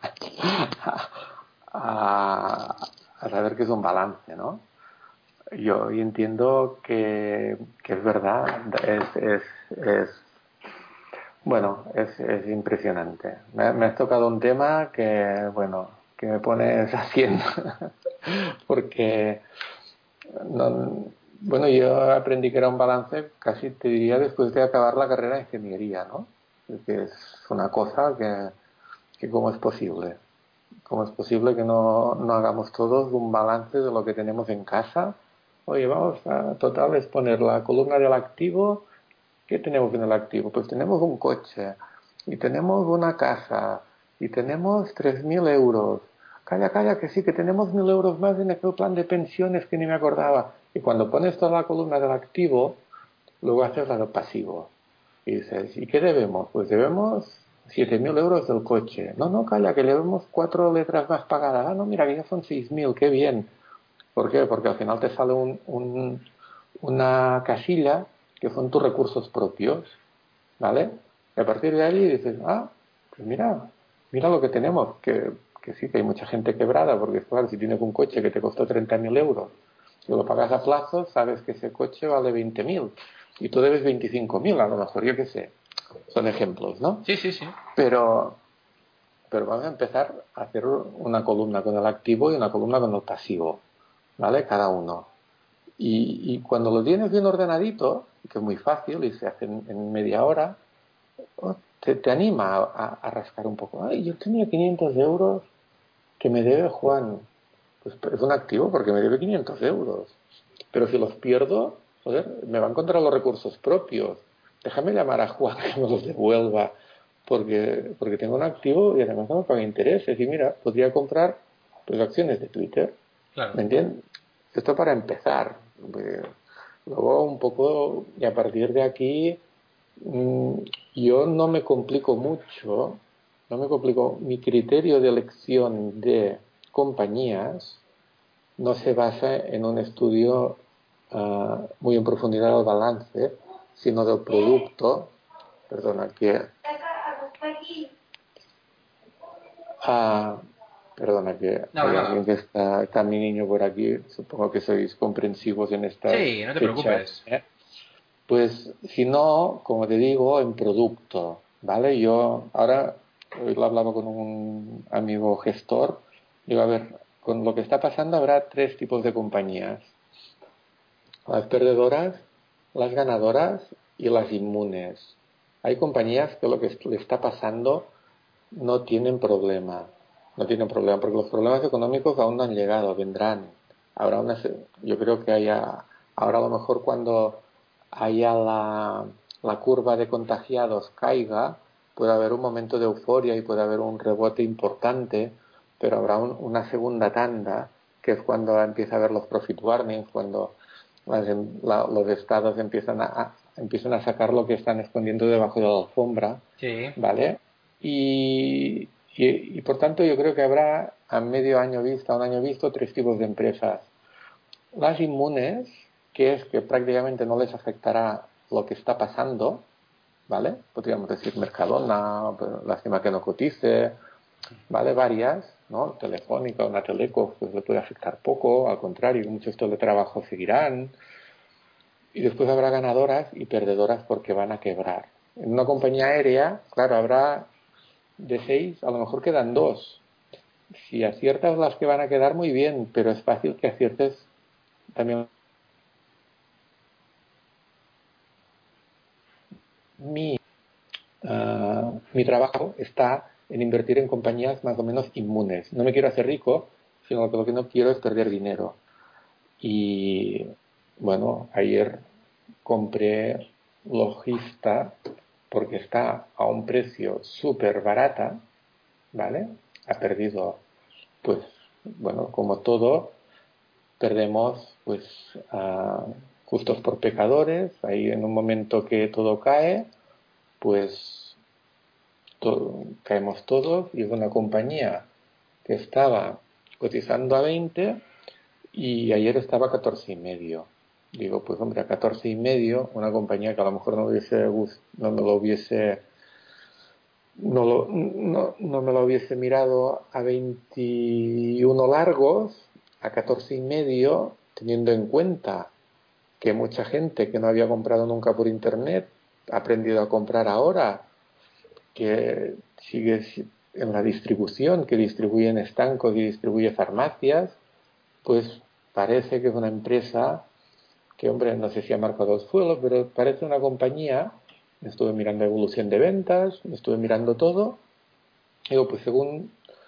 a, a saber qué es un balance, ¿no? Yo entiendo que es verdad, bueno, es impresionante. Me has tocado un tema que, bueno, que me pones haciendo, porque, no, bueno, yo aprendí que era un balance, casi te diría después de acabar la carrera de ingeniería, ¿no? Que es una cosa que cómo es posible. ¿Cómo es posible que no hagamos todos un balance de lo que tenemos en casa? Oye, vamos a total es poner la columna del activo. ¿Qué tenemos en el activo? Pues tenemos un coche y tenemos una casa y tenemos 3.000 euros. Calla, calla, que sí, que tenemos 1.000 euros más en aquel plan de pensiones que ni me acordaba. Y cuando pones toda la columna del activo, luego haces la del pasivo. Y dices, ¿y qué debemos? Pues debemos 7.000 euros del coche. No, no, calla, que le debemos 4 letras más pagadas. Ah, no, mira, que ya son 6.000, qué bien. ¿Por qué? Porque al final te sale una casilla que son tus recursos propios, ¿vale? Y a partir de ahí dices, pues mira lo que tenemos, que sí, que hay mucha gente quebrada, porque claro, si tienes un coche que te costó 30.000 euros, si lo pagas a plazo, sabes que ese coche vale 20.000 y tú debes 25.000, a lo mejor, yo qué sé. Son ejemplos, ¿no? Sí, sí, sí. Pero vamos a empezar a hacer una columna con el activo y una columna con el pasivo, ¿vale? Cada uno. Y cuando lo tienes bien ordenadito, que es muy fácil y se hace en media hora, te anima a rascar un poco. Ay, yo tenía 500 euros que me debe Juan. Pues es un activo porque me debe 500 euros. Pero si los pierdo, joder, me van contra los recursos propios. Déjame llamar a Juan que me los devuelva porque tengo un activo y además no me paga intereses. Y mira, podría comprar pues acciones de Twitter. Claro. ¿Me entiendes? Esto para empezar. Luego un poco, y a partir de aquí, yo no me complico mucho, mi criterio de elección de compañías no se basa en un estudio muy en profundidad del balance, sino del producto. Perdona, que Nada, hay nada. alguien que está mi niño por aquí. Supongo que sois comprensivos en estas Sí, no te fechas, preocupes. ¿eh? Pues si no, como te digo, en producto, ¿vale? Yo ahora, hoy lo hablaba con un amigo gestor, digo, a ver, con lo que está pasando habrá tres tipos de compañías: las perdedoras, las ganadoras y las inmunes. Hay compañías que lo que le está pasando no tienen problema, no tienen problema, porque los problemas económicos aún no han llegado, vendrán. Yo creo que ahora a lo mejor cuando haya la curva de contagiados caiga, puede haber un momento de euforia y puede haber un rebote importante, pero habrá una segunda tanda, que es cuando empieza a haber los profit warnings, cuando los estados empiezan a sacar lo que están escondiendo debajo de la alfombra, Sí. ¿vale? Y por tanto yo creo que habrá a medio año vista, a un año visto, tres tipos de empresas. Las inmunes, que es que prácticamente no les afectará lo que está pasando, ¿vale? Podríamos decir Mercadona, lástima que no cotice, ¿vale? Varias, ¿no? Telefónica, una Teleco, pues le puede afectar poco, al contrario, muchos teletrabajos seguirán. Y después habrá ganadoras y perdedoras porque van a quebrar. En una compañía aérea, claro, habrá de 6, a lo mejor quedan 2. Si aciertas las que van a quedar, muy bien, pero es fácil que aciertes también. Mi trabajo está en invertir en compañías más o menos inmunes. No me quiero hacer rico, sino que lo que no quiero es perder dinero. Y bueno, ayer compré Logista porque está a un precio súper barata, ¿vale? Ha perdido, pues, bueno, como todo, perdemos, pues, justos por pecadores. Ahí en un momento que todo cae, pues, caemos todos. Y es una compañía que estaba cotizando a 20 y ayer estaba a 14,5. Digo, pues hombre, a 14,5, una compañía que a lo mejor no me lo hubiese no me lo hubiese mirado a 21 largos, a 14,5, teniendo en cuenta que mucha gente que no había comprado nunca por internet ha aprendido a comprar ahora, que sigue en la distribución, que distribuye en estancos y distribuye farmacias, pues parece que es una empresa que, hombre, no sé si ha marcado el suelo, pero parece una compañía. Estuve mirando evolución de ventas, estuve mirando todo. Digo, pues según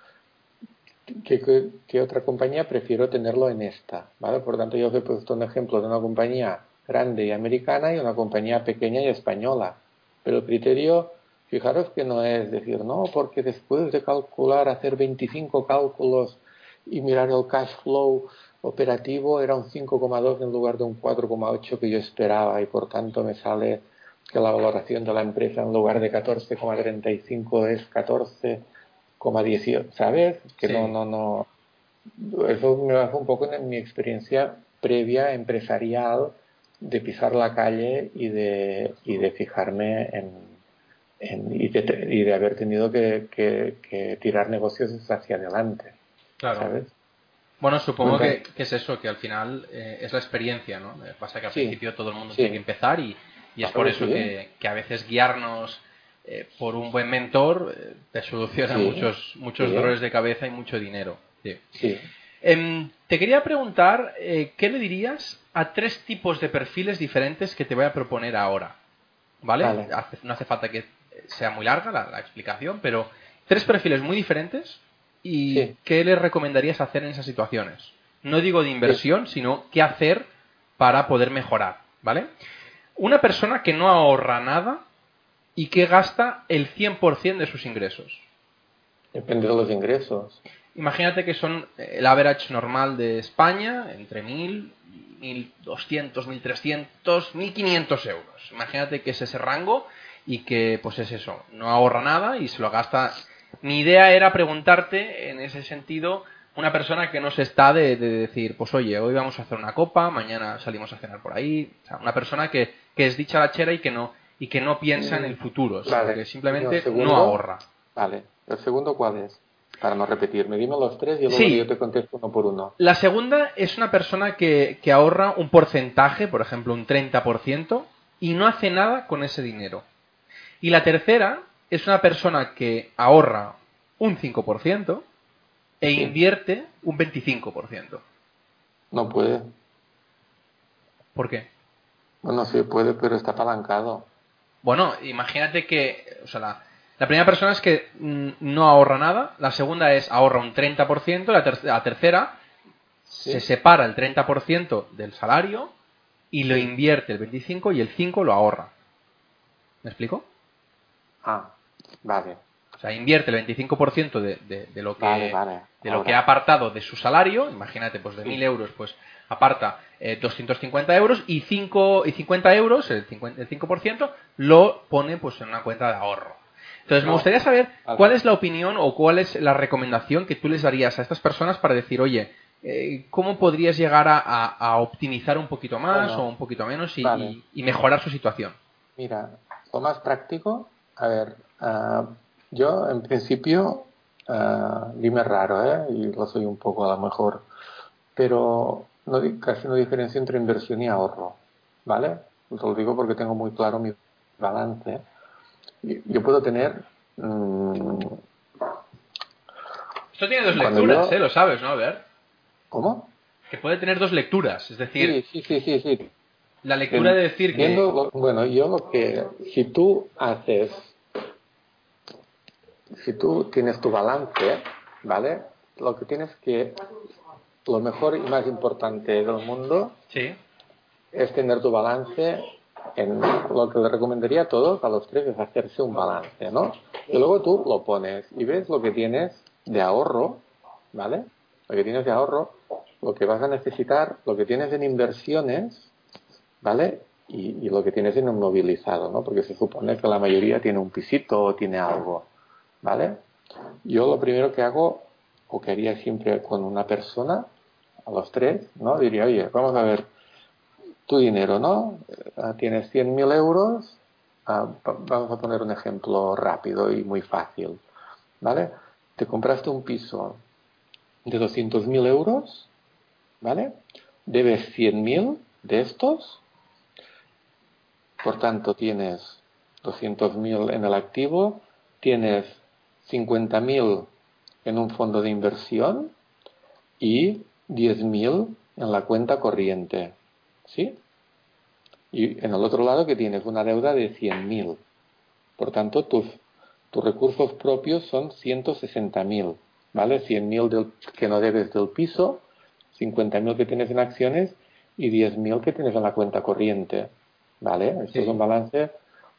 qué otra compañía prefiero tenerlo en esta, ¿vale? Por tanto, yo os he puesto un ejemplo de una compañía grande y americana y una compañía pequeña y española. Pero el criterio, fijaros que no es decir, no, porque después de calcular, hacer 25 cálculos y mirar el cash flow operativo, era un 5,2 en lugar de un 4,8 que yo esperaba y por tanto me sale que la valoración de la empresa en lugar de 14,35 es 14,18, ¿sabes? Que Sí. no. Eso me basa un poco en mi experiencia previa empresarial de pisar la calle y de fijarme y de haber tenido que tirar negocios hacia adelante, Claro. ¿sabes? Bueno, supongo Cuéntame. que es eso, que al final es la experiencia, ¿no? Pasa que al Sí, principio todo el mundo tiene que sí, empezar y es claro por que eso sí, que a veces guiarnos por un buen mentor te soluciona sí, muchos sí, dolores de cabeza y mucho dinero. Sí. sí. Te quería preguntar, ¿qué le dirías a 3 tipos de perfiles diferentes que te voy a proponer ahora? ¿Vale? No hace falta que sea muy larga la explicación, pero 3 perfiles muy diferentes y ¿qué les recomendarías hacer en esas situaciones? No digo de inversión, sino qué hacer para poder mejorar, ¿vale? Una persona que no ahorra nada y que gasta el 100% de sus ingresos. Depende de los ingresos. Imagínate que son el average normal de España, entre 1.000, 1.200, 1.300, 1.500 euros. Imagínate que es ese rango y que, pues es eso, no ahorra nada y se lo gasta. Mi idea era preguntarte, en ese sentido, una persona que no se está de decir, pues oye, hoy vamos a hacer una copa, mañana salimos a cenar por ahí. O sea, una persona que es dicharachera y que no piensa en el futuro, sino que simplemente no ahorra. Vale. ¿El segundo cuál es? Para no repetirme, dime los 3 y luego yo te contesto uno por uno. La segunda es una persona que ahorra un porcentaje, por ejemplo un 30%, y no hace nada con ese dinero. Y la tercera es una persona que ahorra un 5% e invierte un 25%. No puede. ¿Por qué? Bueno, sí puede, pero está apalancado. Bueno, imagínate que, o sea, la primera persona es que no ahorra nada, la segunda es ahorra un 30%, la tercera se separa el 30% del salario y lo invierte el 25% y el 5% lo ahorra. ¿Me explico? Ah, vale. O sea, invierte el 25% de lo que de lo que ha apartado de su salario, imagínate, pues de 1.000 euros, pues aparta 250 euros y 50 euros, el 5%, lo pone pues en una cuenta de ahorro. Entonces, me gustaría saber cuál es la opinión o cuál es la recomendación que tú les darías a estas personas para decir, oye, ¿cómo podrías llegar a optimizar un poquito más o un poquito menos y mejorar su situación? Mira, lo más práctico, a ver, yo en principio, dime raro, y lo soy un poco a lo mejor, pero casi no diferencio entre inversión y ahorro, ¿vale? Os lo digo porque tengo muy claro mi balance. Yo puedo tener... Esto tiene 2 lecturas, lo sabes, ¿no? A ver. ¿Cómo? Que puede tener 2 lecturas, es decir... Sí. La lectura de decir que... Si tú tienes tu balance, ¿vale? Lo mejor y más importante del mundo es tener tu balance. Lo que le recomendaría a todos, a los 3, es hacerse un balance, ¿no? Y luego tú lo pones y ves lo que tienes de ahorro, ¿vale? Lo que tienes de ahorro, lo que vas a necesitar, lo que tienes en inversiones, ¿vale? Y lo que tienes en inmovilizado, ¿no? Porque se supone que la mayoría tiene un pisito o tiene algo, ¿vale? Yo lo primero que hago, o que haría siempre con una persona, a los 3, ¿no? Diría, oye, vamos a ver tu dinero, ¿no? Tienes 100.000 euros, vamos a poner un ejemplo rápido y muy fácil, ¿vale? Te compraste un piso de 200.000 euros, ¿vale? Debes 100.000 de estos. Por tanto, tienes 200.000 en el activo, tienes 50.000 en un fondo de inversión y 10.000 en la cuenta corriente, ¿sí? Y en el otro lado que tienes una deuda de 100.000. Por tanto, tus recursos propios son 160.000, ¿vale? 100.000 que no debes del piso, 50.000 que tienes en acciones y 10.000 que tienes en la cuenta corriente. ¿Vale? Esto es un balance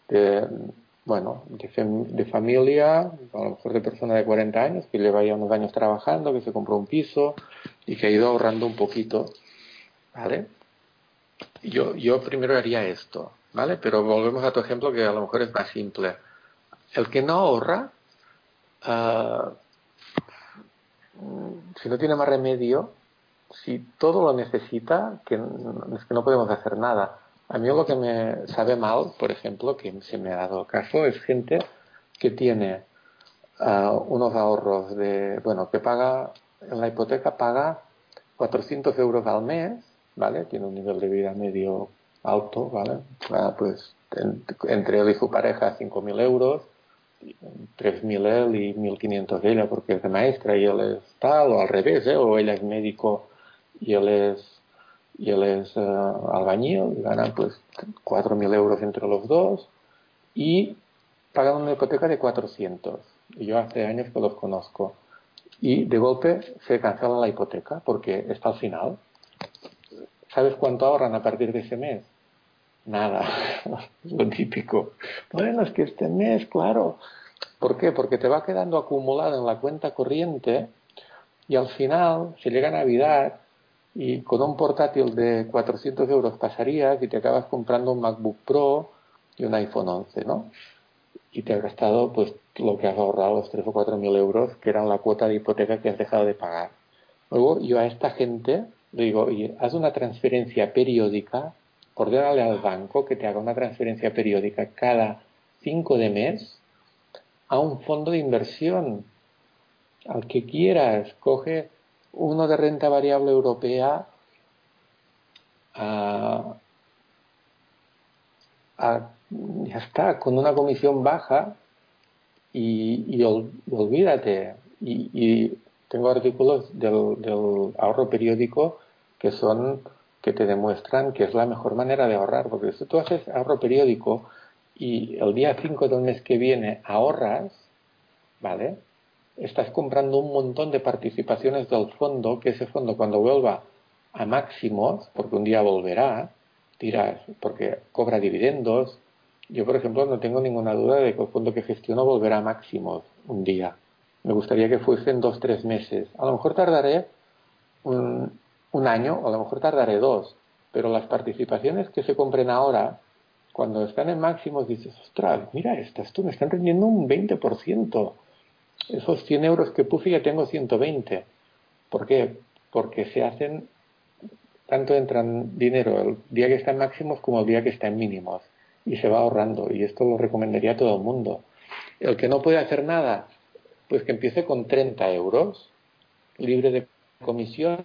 de familia, a lo mejor de persona de 40 años, que lleva ya unos años trabajando, que se compró un piso y que ha ido ahorrando un poquito, ¿vale? Yo primero haría esto, ¿vale? Pero volvemos a tu ejemplo que a lo mejor es más simple. El que no ahorra, si no tiene más remedio, si todo lo necesita, es que no podemos hacer nada. A mí lo que me sabe mal, por ejemplo, que se me ha dado el caso, es gente que tiene unos ahorros que paga, en la hipoteca paga 400 euros al mes, ¿vale? Tiene un nivel de vida medio alto, ¿vale? Pues entre él y su pareja 5.000 euros, 3.000 él y 1.500 ella porque es de maestra y él es tal, o al revés, o ella es médico y él es albañil y ganan pues 4.000 euros entre los dos y pagan una hipoteca de 400. Y yo hace años que los conozco. Y de golpe se cancela la hipoteca porque está al final. ¿Sabes cuánto ahorran a partir de ese mes? Nada, lo típico. Bueno, es que este mes, claro. ¿Por qué? Porque te va quedando acumulado en la cuenta corriente y al final, si llega Navidad y con un portátil de 400 euros pasarías y te acabas comprando un MacBook Pro y un iPhone 11, ¿no? Y te has gastado pues lo que has ahorrado, los 3 o 4 mil euros, que eran la cuota de hipoteca que has dejado de pagar. Luego yo a esta gente le digo, oye, haz una transferencia periódica, ordénale al banco que te haga una transferencia periódica cada 5 de mes a un fondo de inversión, al que quieras, coge uno de renta variable europea a, ya está, con una comisión baja y olvídate. Y tengo artículos del ahorro periódico que te demuestran que es la mejor manera de ahorrar, porque si tú haces ahorro periódico y el día 5 del mes que viene ahorras, ¿vale? Estás comprando un montón de participaciones del fondo, que ese fondo cuando vuelva a máximos, porque un día volverá, dirás, porque cobra dividendos. Yo, por ejemplo, no tengo ninguna duda de que el fondo que gestiono volverá a máximos un día. Me gustaría que fuese en 2 o 3 meses. A lo mejor tardaré un año, o a lo mejor tardaré 2, pero las participaciones que se compren ahora, cuando están en máximos, dices, ostras, mira estas, tú me están rendiendo un 20%. Esos 100 euros que puse ya tengo 120. ¿Por qué? Porque tanto entran dinero el día que está en máximos como el día que está en mínimos. Y se va ahorrando. Y esto lo recomendaría a todo el mundo. El que no puede hacer nada, pues que empiece con 30 euros, libre de comisión,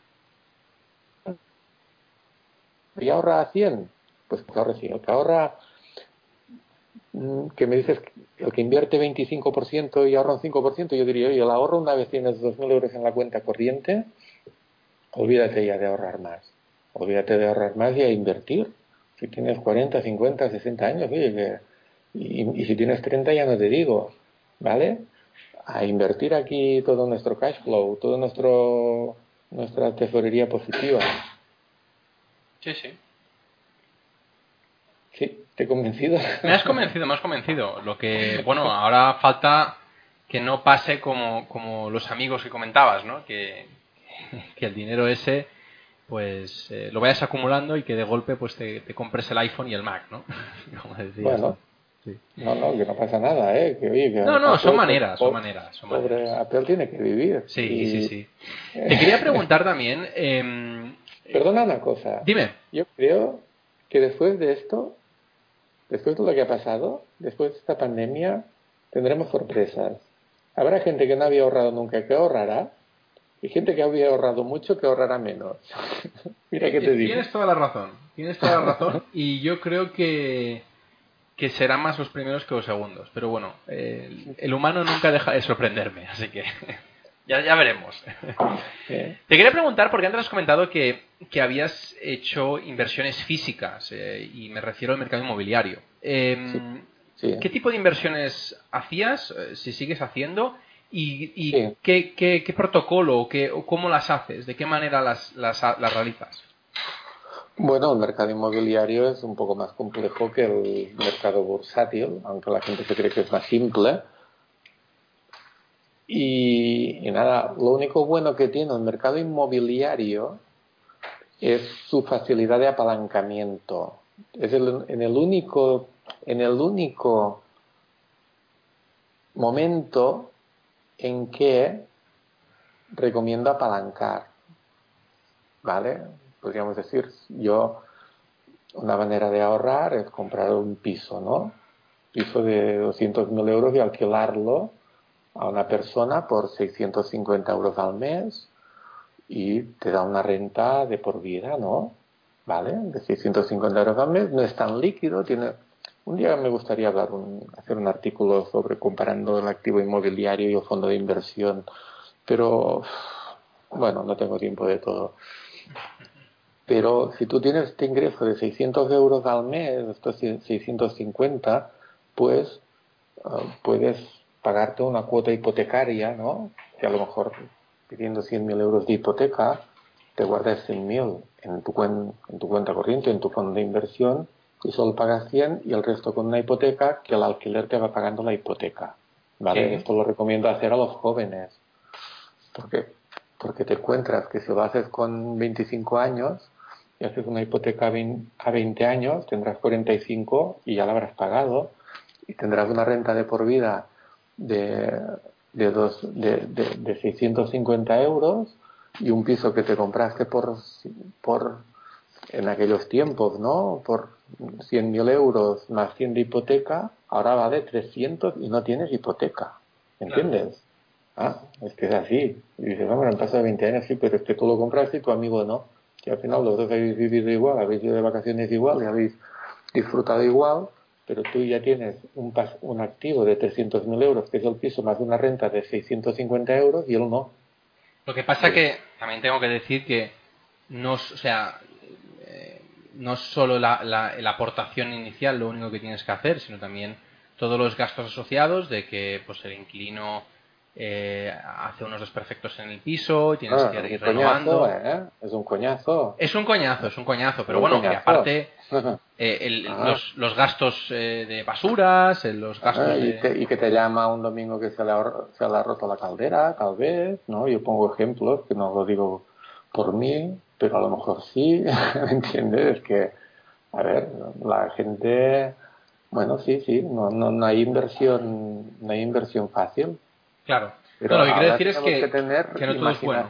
y ahorra a 100. Pues que ahorre 100. El que ahorra, que me dices, el que invierte 25% y ahorra un 5%, yo diría, oye, el ahorro una vez tienes 2.000 euros en la cuenta corriente, olvídate ya de ahorrar más. Olvídate de ahorrar más y a invertir. Si tienes 40, 50, 60 años, oye, y si tienes 30 ya no te digo, ¿vale? A invertir aquí todo nuestro cash flow, todo nuestra tesorería positiva. Sí, sí. Sí, ¿te he convencido? Me has convencido. Lo que, bueno, ahora falta que no pase como los amigos que comentabas, ¿no? Que el dinero ese, pues, lo vayas acumulando y que de golpe, pues, te compres el iPhone y el Mac, ¿no? Como decías, Bueno, ¿no? Sí. no, que no pasa nada, ¿eh? Que oye, que No, son Apple, maneras. pobre Apple tiene que vivir. Sí. Te quería preguntar también, Perdona una cosa. dime. Yo creo que después de esto, después de lo que ha pasado, después de esta pandemia, tendremos sorpresas. Habrá gente que no había ahorrado nunca que ahorrará, y gente que había ahorrado mucho que ahorrará menos. Mira qué te digo. Tienes toda la razón, y yo creo que serán más los primeros que los segundos. Pero bueno, el humano nunca deja de sorprenderme, así que ya veremos. Te quería preguntar, porque antes has comentado que habías hecho inversiones físicas, y me refiero al mercado inmobiliario. Sí, sí, ¿Qué tipo de inversiones hacías, si sigues haciendo? ¿Y sí. qué protocolo o cómo las haces? ¿De qué manera las realizas? Bueno, el mercado inmobiliario es un poco más complejo que el mercado bursátil, aunque la gente se cree que es más simple. Y nada, lo único bueno que tiene el mercado inmobiliario es su facilidad de apalancamiento. Es en el único momento en que recomiendo apalancar, ¿vale? Podríamos decir, una manera de ahorrar es comprar un piso, ¿no? Piso de 200.000 euros y alquilarlo a una persona por 650 euros al mes y te da una renta de por vida, ¿no? ¿Vale? De 650 euros al mes, no es tan líquido, Un día me gustaría hacer un artículo sobre comparando el activo inmobiliario y el fondo de inversión, pero bueno, no tengo tiempo de todo. Pero si tú tienes este ingreso de 600 euros al mes, estos 650, pues puedes pagarte una cuota hipotecaria, ¿no? Que a lo mejor pidiendo 100.000 euros de hipoteca, te guardas 100.000 en tu cuenta corriente, en tu fondo de inversión, y solo pagas 100 y el resto con una hipoteca que el alquiler te va pagando la hipoteca, ¿vale? Sí. Esto lo recomiendo hacer a los jóvenes, porque te encuentras que si lo haces con 25 años y haces una hipoteca a 20 años, tendrás 45 y ya la habrás pagado y tendrás una renta de por vida de 650 euros y un piso que te compraste por en aquellos tiempos, ¿no? Por 100.000 euros más 100 de hipoteca, ahora vale 300 y no tienes hipoteca. ¿Entiendes? Claro. Es que es así. Y dices, no, han pasado 20 años, sí, pero es que tú lo compraste y tu amigo no. Y al final los dos habéis vivido igual, habéis ido de vacaciones igual y habéis disfrutado igual, pero tú ya tienes un activo de 300.000 euros, que es el piso, más una renta de 650 euros y él no. Lo que pasa que también tengo que decir que no, o sea, no es solo la aportación inicial lo único que tienes que hacer, sino también todos los gastos asociados de que pues el inquilino hace unos desperfectos en el piso, tienes que ir renovando. Coñazo, ¿eh? Es un coñazo. Es un coñazo, pero bueno, que aparte los gastos de basuras, los gastos y que te llama un domingo que se le ha roto la caldera, tal vez, ¿no? Yo pongo ejemplos, que no lo digo por mí, pero a lo mejor sí, ¿me entiendes? Es que, a ver, la gente, bueno, sí, no hay inversión fácil. Claro. Pero lo que quiero ahora decir es tenemos que tener que no todo es bueno.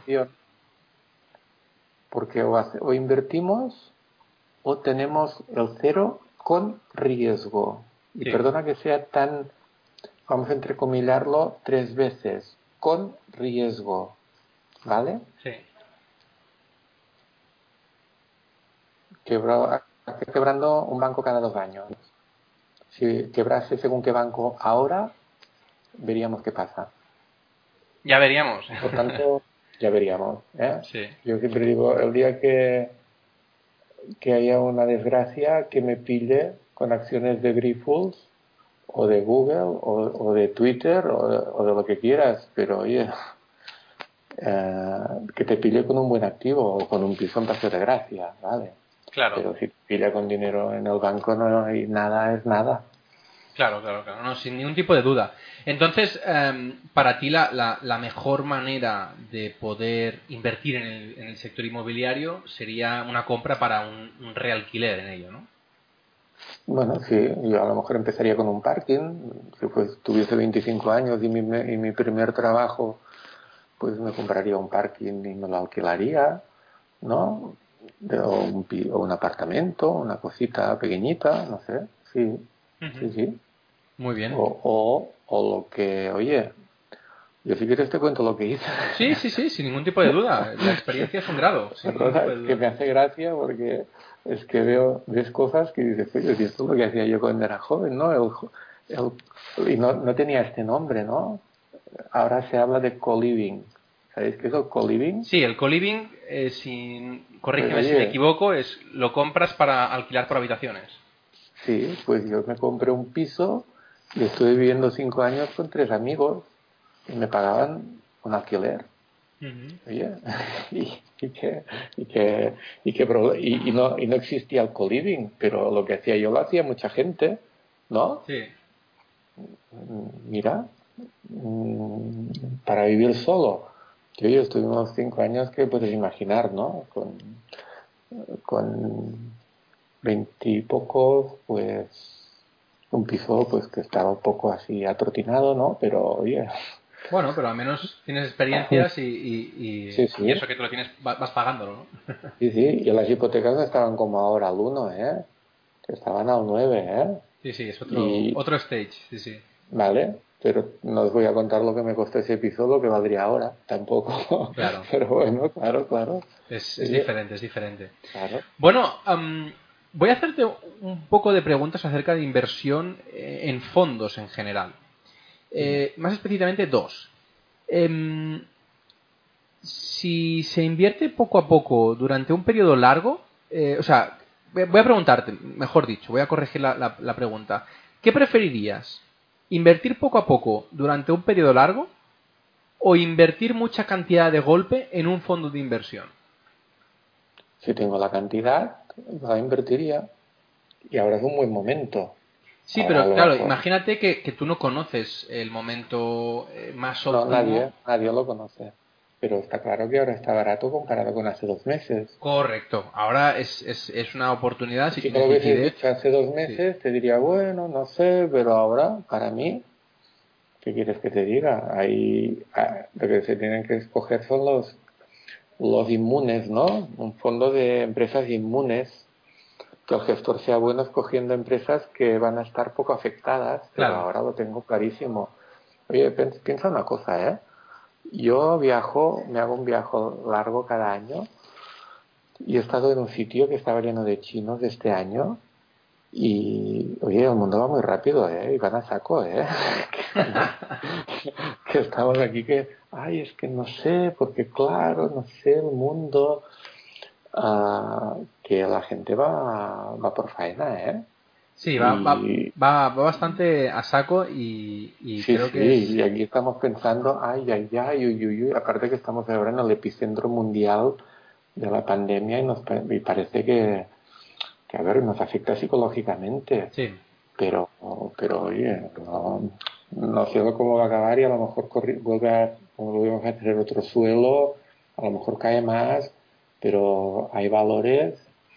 Porque o invertimos o tenemos el cero con riesgo. Y Sí. perdona que sea tan, vamos a entrecomillarlo 3 veces, con riesgo, ¿vale? Sí. Quebrando un banco cada 2 años. Si quebrase según qué banco ahora, veríamos qué pasa. Ya veríamos. Por tanto, ya veríamos, ¿eh? Sí. Yo siempre digo, el día que haya una desgracia que me pille con acciones de Grifols o de Google o de Twitter o de lo que quieras, pero oye, que te pille con un buen activo o con un piso en Paseo de Gracia, ¿vale? Claro. Pero si te pilla con dinero en el banco no hay nada, es nada. Claro, no, sin ningún tipo de duda. Entonces, para ti la mejor manera de poder invertir en el sector inmobiliario sería una compra para un realquiler en ello, ¿no? Bueno, sí, yo a lo mejor empezaría con un parking. Si pues tuviese 25 años y mi primer trabajo, pues me compraría un parking y me lo alquilaría, ¿no? O un apartamento, una cosita pequeñita, no sé, sí. Sí. Muy bien. O lo que, oye, yo si quieres te cuento lo que hice. Sí, sin ningún tipo de duda. La experiencia es un grado. Sin ningún tipo de duda. Que me hace gracia porque es que ves cosas que dices, oye, si esto es lo que hacía yo cuando era joven, ¿no? Y no tenía este nombre, ¿no? Ahora se habla de co-living. ¿Sabéis qué es el co-living? Sí, el co-living, corrígeme si me equivoco, lo compras para alquilar por habitaciones. Sí, pues yo me compré un piso y estuve viviendo 5 años con 3 amigos y me pagaban un alquiler. Oye, y no existía el co-living, pero lo que hacía yo lo hacía mucha gente, ¿no? Sí. Mira, para vivir solo. Yo estuvimos 5 años que puedes imaginar, ¿no? Con 20 y pocos, pues un piso pues que estaba un poco así atrotinado, ¿no? Pero oye. Bueno, pero al menos tienes experiencias y eso que tú lo tienes, vas pagándolo, ¿no? Sí, y las hipotecas no estaban como ahora al 1, ¿eh? Estaban al 9, ¿eh? Sí, es otro stage, sí. Vale, pero no os voy a contar lo que me costó ese episodio, que valdría ahora, tampoco. Claro. Pero bueno, claro. Es diferente. Claro. Bueno, Voy a hacerte un poco de preguntas acerca de inversión en fondos en general. Más específicamente dos. Si se invierte poco a poco durante un periodo largo, voy a preguntarte, mejor dicho, voy a corregir la pregunta. ¿Qué preferirías? ¿Invertir poco a poco durante un periodo largo o invertir mucha cantidad de golpe en un fondo de inversión? Si tengo la cantidad, la invertiría. Y ahora es un buen momento. Sí, Ahora a pero lo claro, mejor. imagínate que tú no conoces el momento más No, óptimo. nadie lo conoce. Pero está claro que ahora está barato comparado con hace 2 meses. Correcto. Ahora es una oportunidad si Si me tienes lo hubieses liquidez. dicho hace dos Sí. meses, te diría, bueno, no sé, pero ahora, para mí, ¿qué quieres que te diga? Lo que se tienen que escoger son los inmunes, ¿no? Un fondo de empresas inmunes, que el gestor sea bueno escogiendo empresas que van a estar poco afectadas, pero Claro. ahora lo tengo clarísimo. Oye, piensa una cosa, ¿eh? Yo viajo, me hago un viaje largo cada año y he estado en un sitio que estaba lleno de chinos este año y, oye, el mundo va muy rápido, ¿eh? Y van a saco, ¿eh? Que estamos aquí ay, es que no sé, porque claro, no sé, el mundo, que la gente va por faena, ¿eh? Sí, Y va bastante a saco y sí, creo sí, que es... y aquí estamos pensando, ay, ay, ay, uy, uy, uy, aparte que estamos ahora en el epicentro mundial de la pandemia y parece que, a ver, nos afecta psicológicamente, Sí. pero, pero oye, no sé cómo va a acabar y a lo mejor volvemos a tener otro suelo, a lo mejor cae más, pero hay valores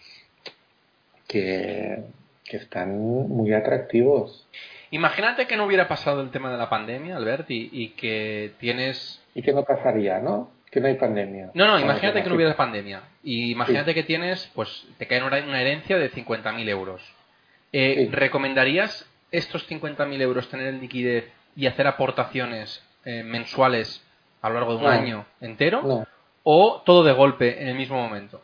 que, que están muy atractivos. Imagínate que no hubiera pasado el tema de la pandemia, Albert, y que tienes... ¿Y qué no pasaría, no? Que no hay pandemia. No, Vamos a imagínate que no decir, hubiera pandemia. Y sí, imagínate que tienes, pues, te cae una herencia de 50.000 euros. sí, ¿Recomendarías estos 50.000 euros tener en liquidez y hacer aportaciones mensuales a lo largo de un no, año entero? no. ¿O todo de golpe en el mismo momento?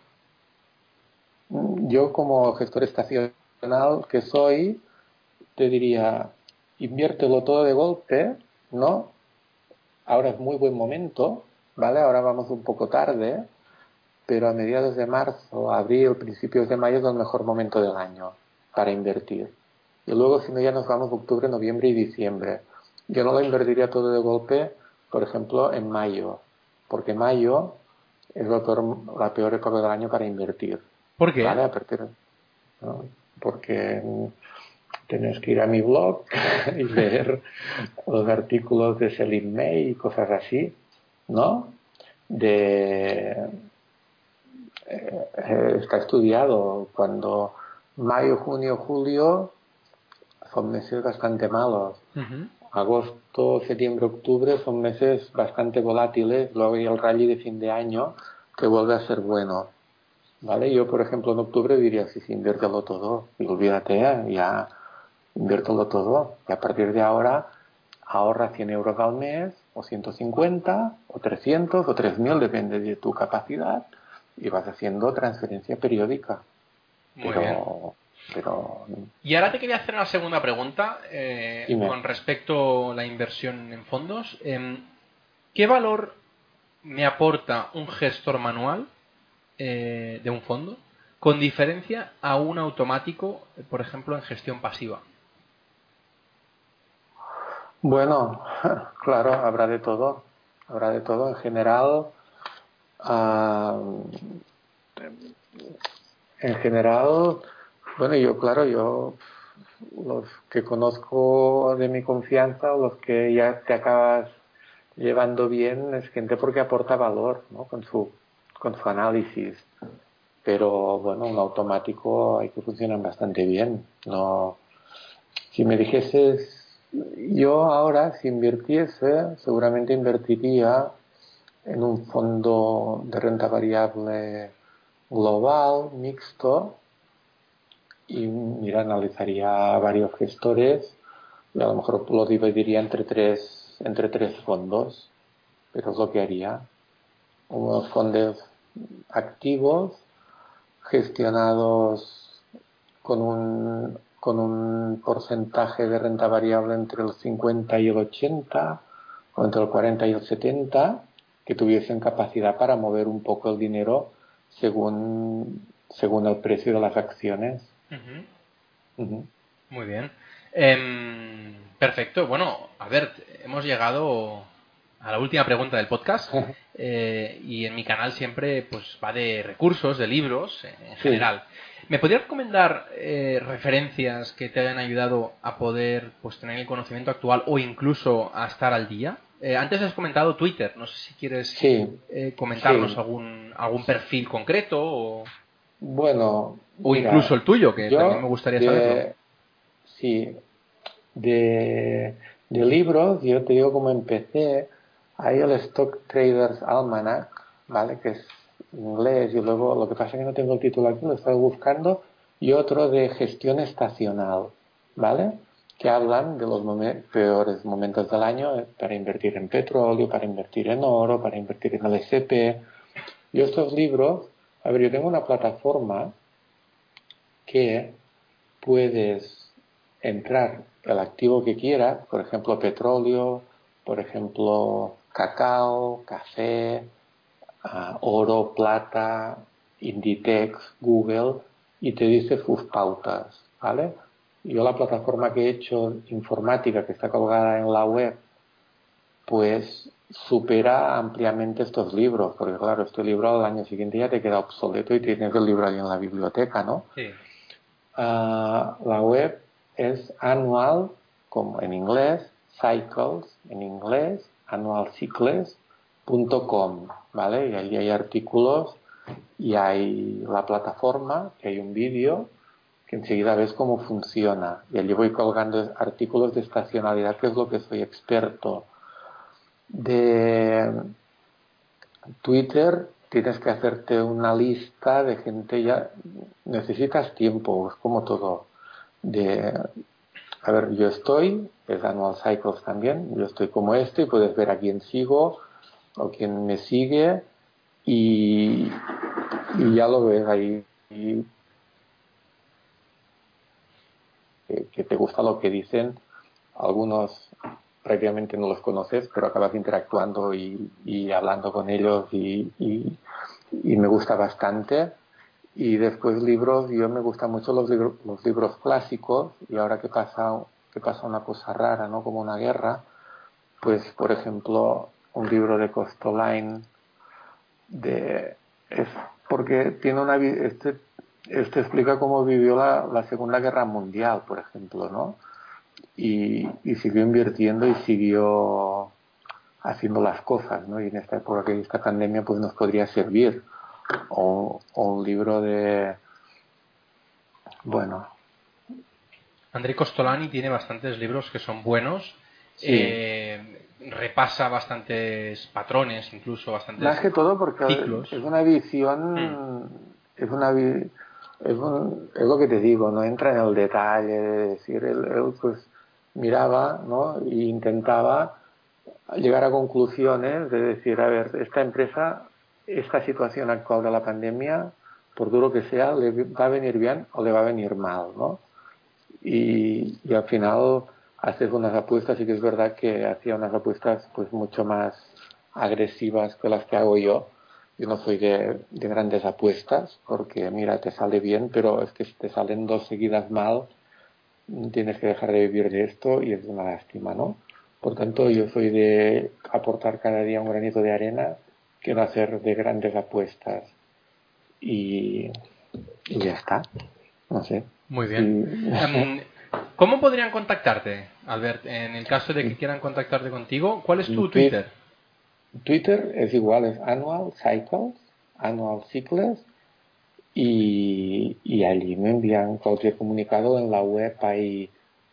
Yo como gestor estacional que soy, te diría, inviértelo todo de golpe, ¿no? Ahora es muy buen momento, ¿vale? Ahora vamos un poco tarde, pero a mediados de marzo, abril, principios de mayo es el mejor momento del año para invertir. Y luego, si no, ya nos vamos a octubre, noviembre y diciembre. Yo no lo invertiría todo de golpe, por ejemplo, en mayo, porque mayo es la peor época del año para invertir, ¿Por qué? ¿vale? A partir, ¿no? Porque tienes que ir a mi blog y leer los artículos de Selim May y cosas así, ¿no? De, Está estudiado cuando mayo, junio, julio son meses bastante malos. Ujú. Agosto, septiembre, octubre son meses bastante volátiles. Luego hay el rally de fin de año que vuelve a ser bueno. ¿Vale? Yo, por ejemplo, en octubre diría, sí, sí, inviértelo todo. Y olvídate, ya inviértelo todo. Y a partir de ahora ahorra 100 euros al mes, o 150, o 300, o 3.000, depende de tu capacidad, y vas haciendo transferencia periódica. Muy bien. Pero, Y ahora te quería hacer una segunda pregunta dime. con respecto a la inversión en fondos. ¿Qué valor me aporta un gestor manual de un fondo con diferencia a un automático, por ejemplo, en gestión pasiva? Bueno, claro, habrá de todo. Habrá de todo. Ah, en general, bueno, yo, los que conozco de mi confianza, o los que ya te acabas llevando bien, es gente porque aporta valor, ¿no? Con su análisis. Pero bueno, un automático hay que funcionan bastante bien. No, si me dijeses, yo ahora, si invirtiese, seguramente invertiría en un fondo de renta variable global, mixto, y mira, analizaría varios gestores y a lo mejor lo dividiría entre tres fondos, pero es lo que haría. Unos fondos activos gestionados con un porcentaje de renta variable entre el 50 y el 80, o entre el 40 y el 70, que tuviesen capacidad para mover un poco el dinero según el precio de las acciones. Muy bien. Perfecto. Bueno, a ver, hemos llegado a la última pregunta del podcast y en mi canal siempre pues va de recursos, de libros en general. ¿Me podrías recomendar referencias que te hayan ayudado a poder pues tener el conocimiento actual o incluso a estar al día? Antes has comentado Twitter, no sé si quieres comentarnos algún perfil concreto o Bueno, incluso el tuyo, que también me gustaría saberlo. Sí, de libros, yo te digo cómo empecé. Hay el Stock Traders Almanac, ¿vale? Que es inglés, y luego lo que pasa es que no tengo el título aquí, lo estoy buscando, y otro de gestión estacional, ¿vale? Que hablan de los peores momentos del año para invertir en petróleo, para invertir en oro, para invertir en el S&P. Y estos libros, a ver, yo tengo una plataforma que puedes entrar el activo que quieras, por ejemplo petróleo, por ejemplo cacao, café, oro, plata, Inditex, Google, y te dice sus pautas, ¿vale? Yo la plataforma que he hecho informática, que está colgada en la web, pues supera ampliamente estos libros, porque claro, este libro al año siguiente ya te queda obsoleto y tienes el libro ahí en la biblioteca, ¿no? Sí. La web es Annual, como en inglés, Cycles, en inglés, annualcycles.com, ¿vale? Y allí hay artículos y hay la plataforma, que hay un vídeo, que enseguida ves cómo funciona. Y allí voy colgando artículos de estacionalidad, que es lo que soy experto. De Twitter tienes que hacerte una lista de gente, ya necesitas tiempo, es como todo. A ver, es Annual Cycles también, yo estoy como y puedes ver a quién sigo o quién me sigue y ya lo ves ahí que te gusta lo que dicen. Algunos prácticamente no los conoces, pero acabas interactuando y hablando con ellos y me gusta bastante. Y después libros, yo me gustan mucho los libros clásicos, y ahora que pasa una cosa rara, ¿no? Como una guerra, pues por ejemplo un libro de Costolain es porque tiene este explica cómo vivió la Segunda Guerra Mundial, por ejemplo, ¿no? Y siguió invirtiendo y siguió haciendo las cosas, ¿no? Y en esta época que esta pandemia pues nos podría servir. O un libro bueno. Andrei Costolani tiene bastantes libros que son buenos. Sí. Repasa bastantes patrones, incluso bastantes más que todo porque ciclos. Es una visión, es lo que te digo, no entra en el detalle de decir, él pues miraba, ¿no? E intentaba llegar a conclusiones de decir, a ver, esta empresa, esta situación actual de la pandemia, por duro que sea, le va a venir bien o le va a venir mal, ¿no? Y al final haces unas apuestas, y que es verdad que hacía unas apuestas pues mucho más agresivas que las que hago yo. Yo no soy de grandes apuestas, porque mira, te sale bien, pero es que si te salen dos seguidas mal, tienes que dejar de vivir de esto y es una lástima, ¿no? Por tanto, yo soy de aportar cada día un granito de arena, que no hacer de grandes apuestas. Y ya está. No sé. Muy bien. ¿Cómo podrían contactarte, Albert? En el caso de que quieran contactarte contigo, ¿cuál es tu Twitter? Twitter es igual, es Annual Cycles, Annual Cycles, y allí me envían cualquier comunicado. En la web hay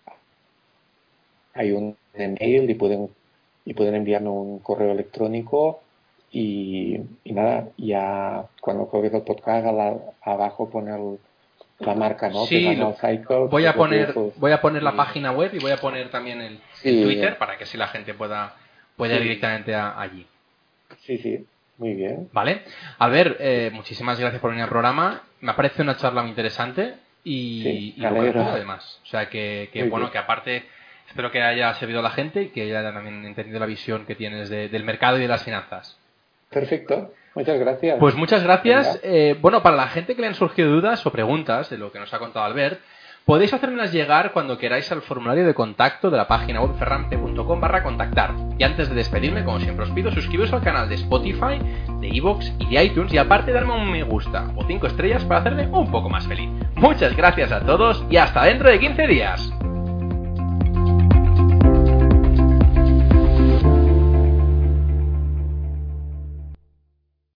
un email, y pueden enviarme un correo electrónico, y nada, ya cuando colgues el podcast abajo pone la marca, ¿no? Sí, voy a poner la página web y voy a poner también el Twitter para que si la gente pueda ir directamente allí. Sí, muy bien. Vale. A ver, muchísimas gracias por venir al programa. Me ha parecido una charla muy interesante Sí, y me lo alegro. calculo además. O sea que Muy bueno, bien. que aparte espero que haya servido a la gente y que haya también entendido la visión que tienes del mercado y de las finanzas. Perfecto. Muchas gracias. Pues muchas gracias. Venga. Bueno, para la gente que le han surgido dudas o preguntas de lo que nos ha contado Albert, podéis hacérmelas llegar cuando queráis al formulario de contacto de la página web ferrante.com/contactar. Y antes de despedirme, como siempre os pido, suscribiros al canal de Spotify, de iVoox y de iTunes y aparte darme un me gusta o 5 estrellas para hacerme un poco más feliz. Muchas gracias a todos y hasta dentro de 15 días.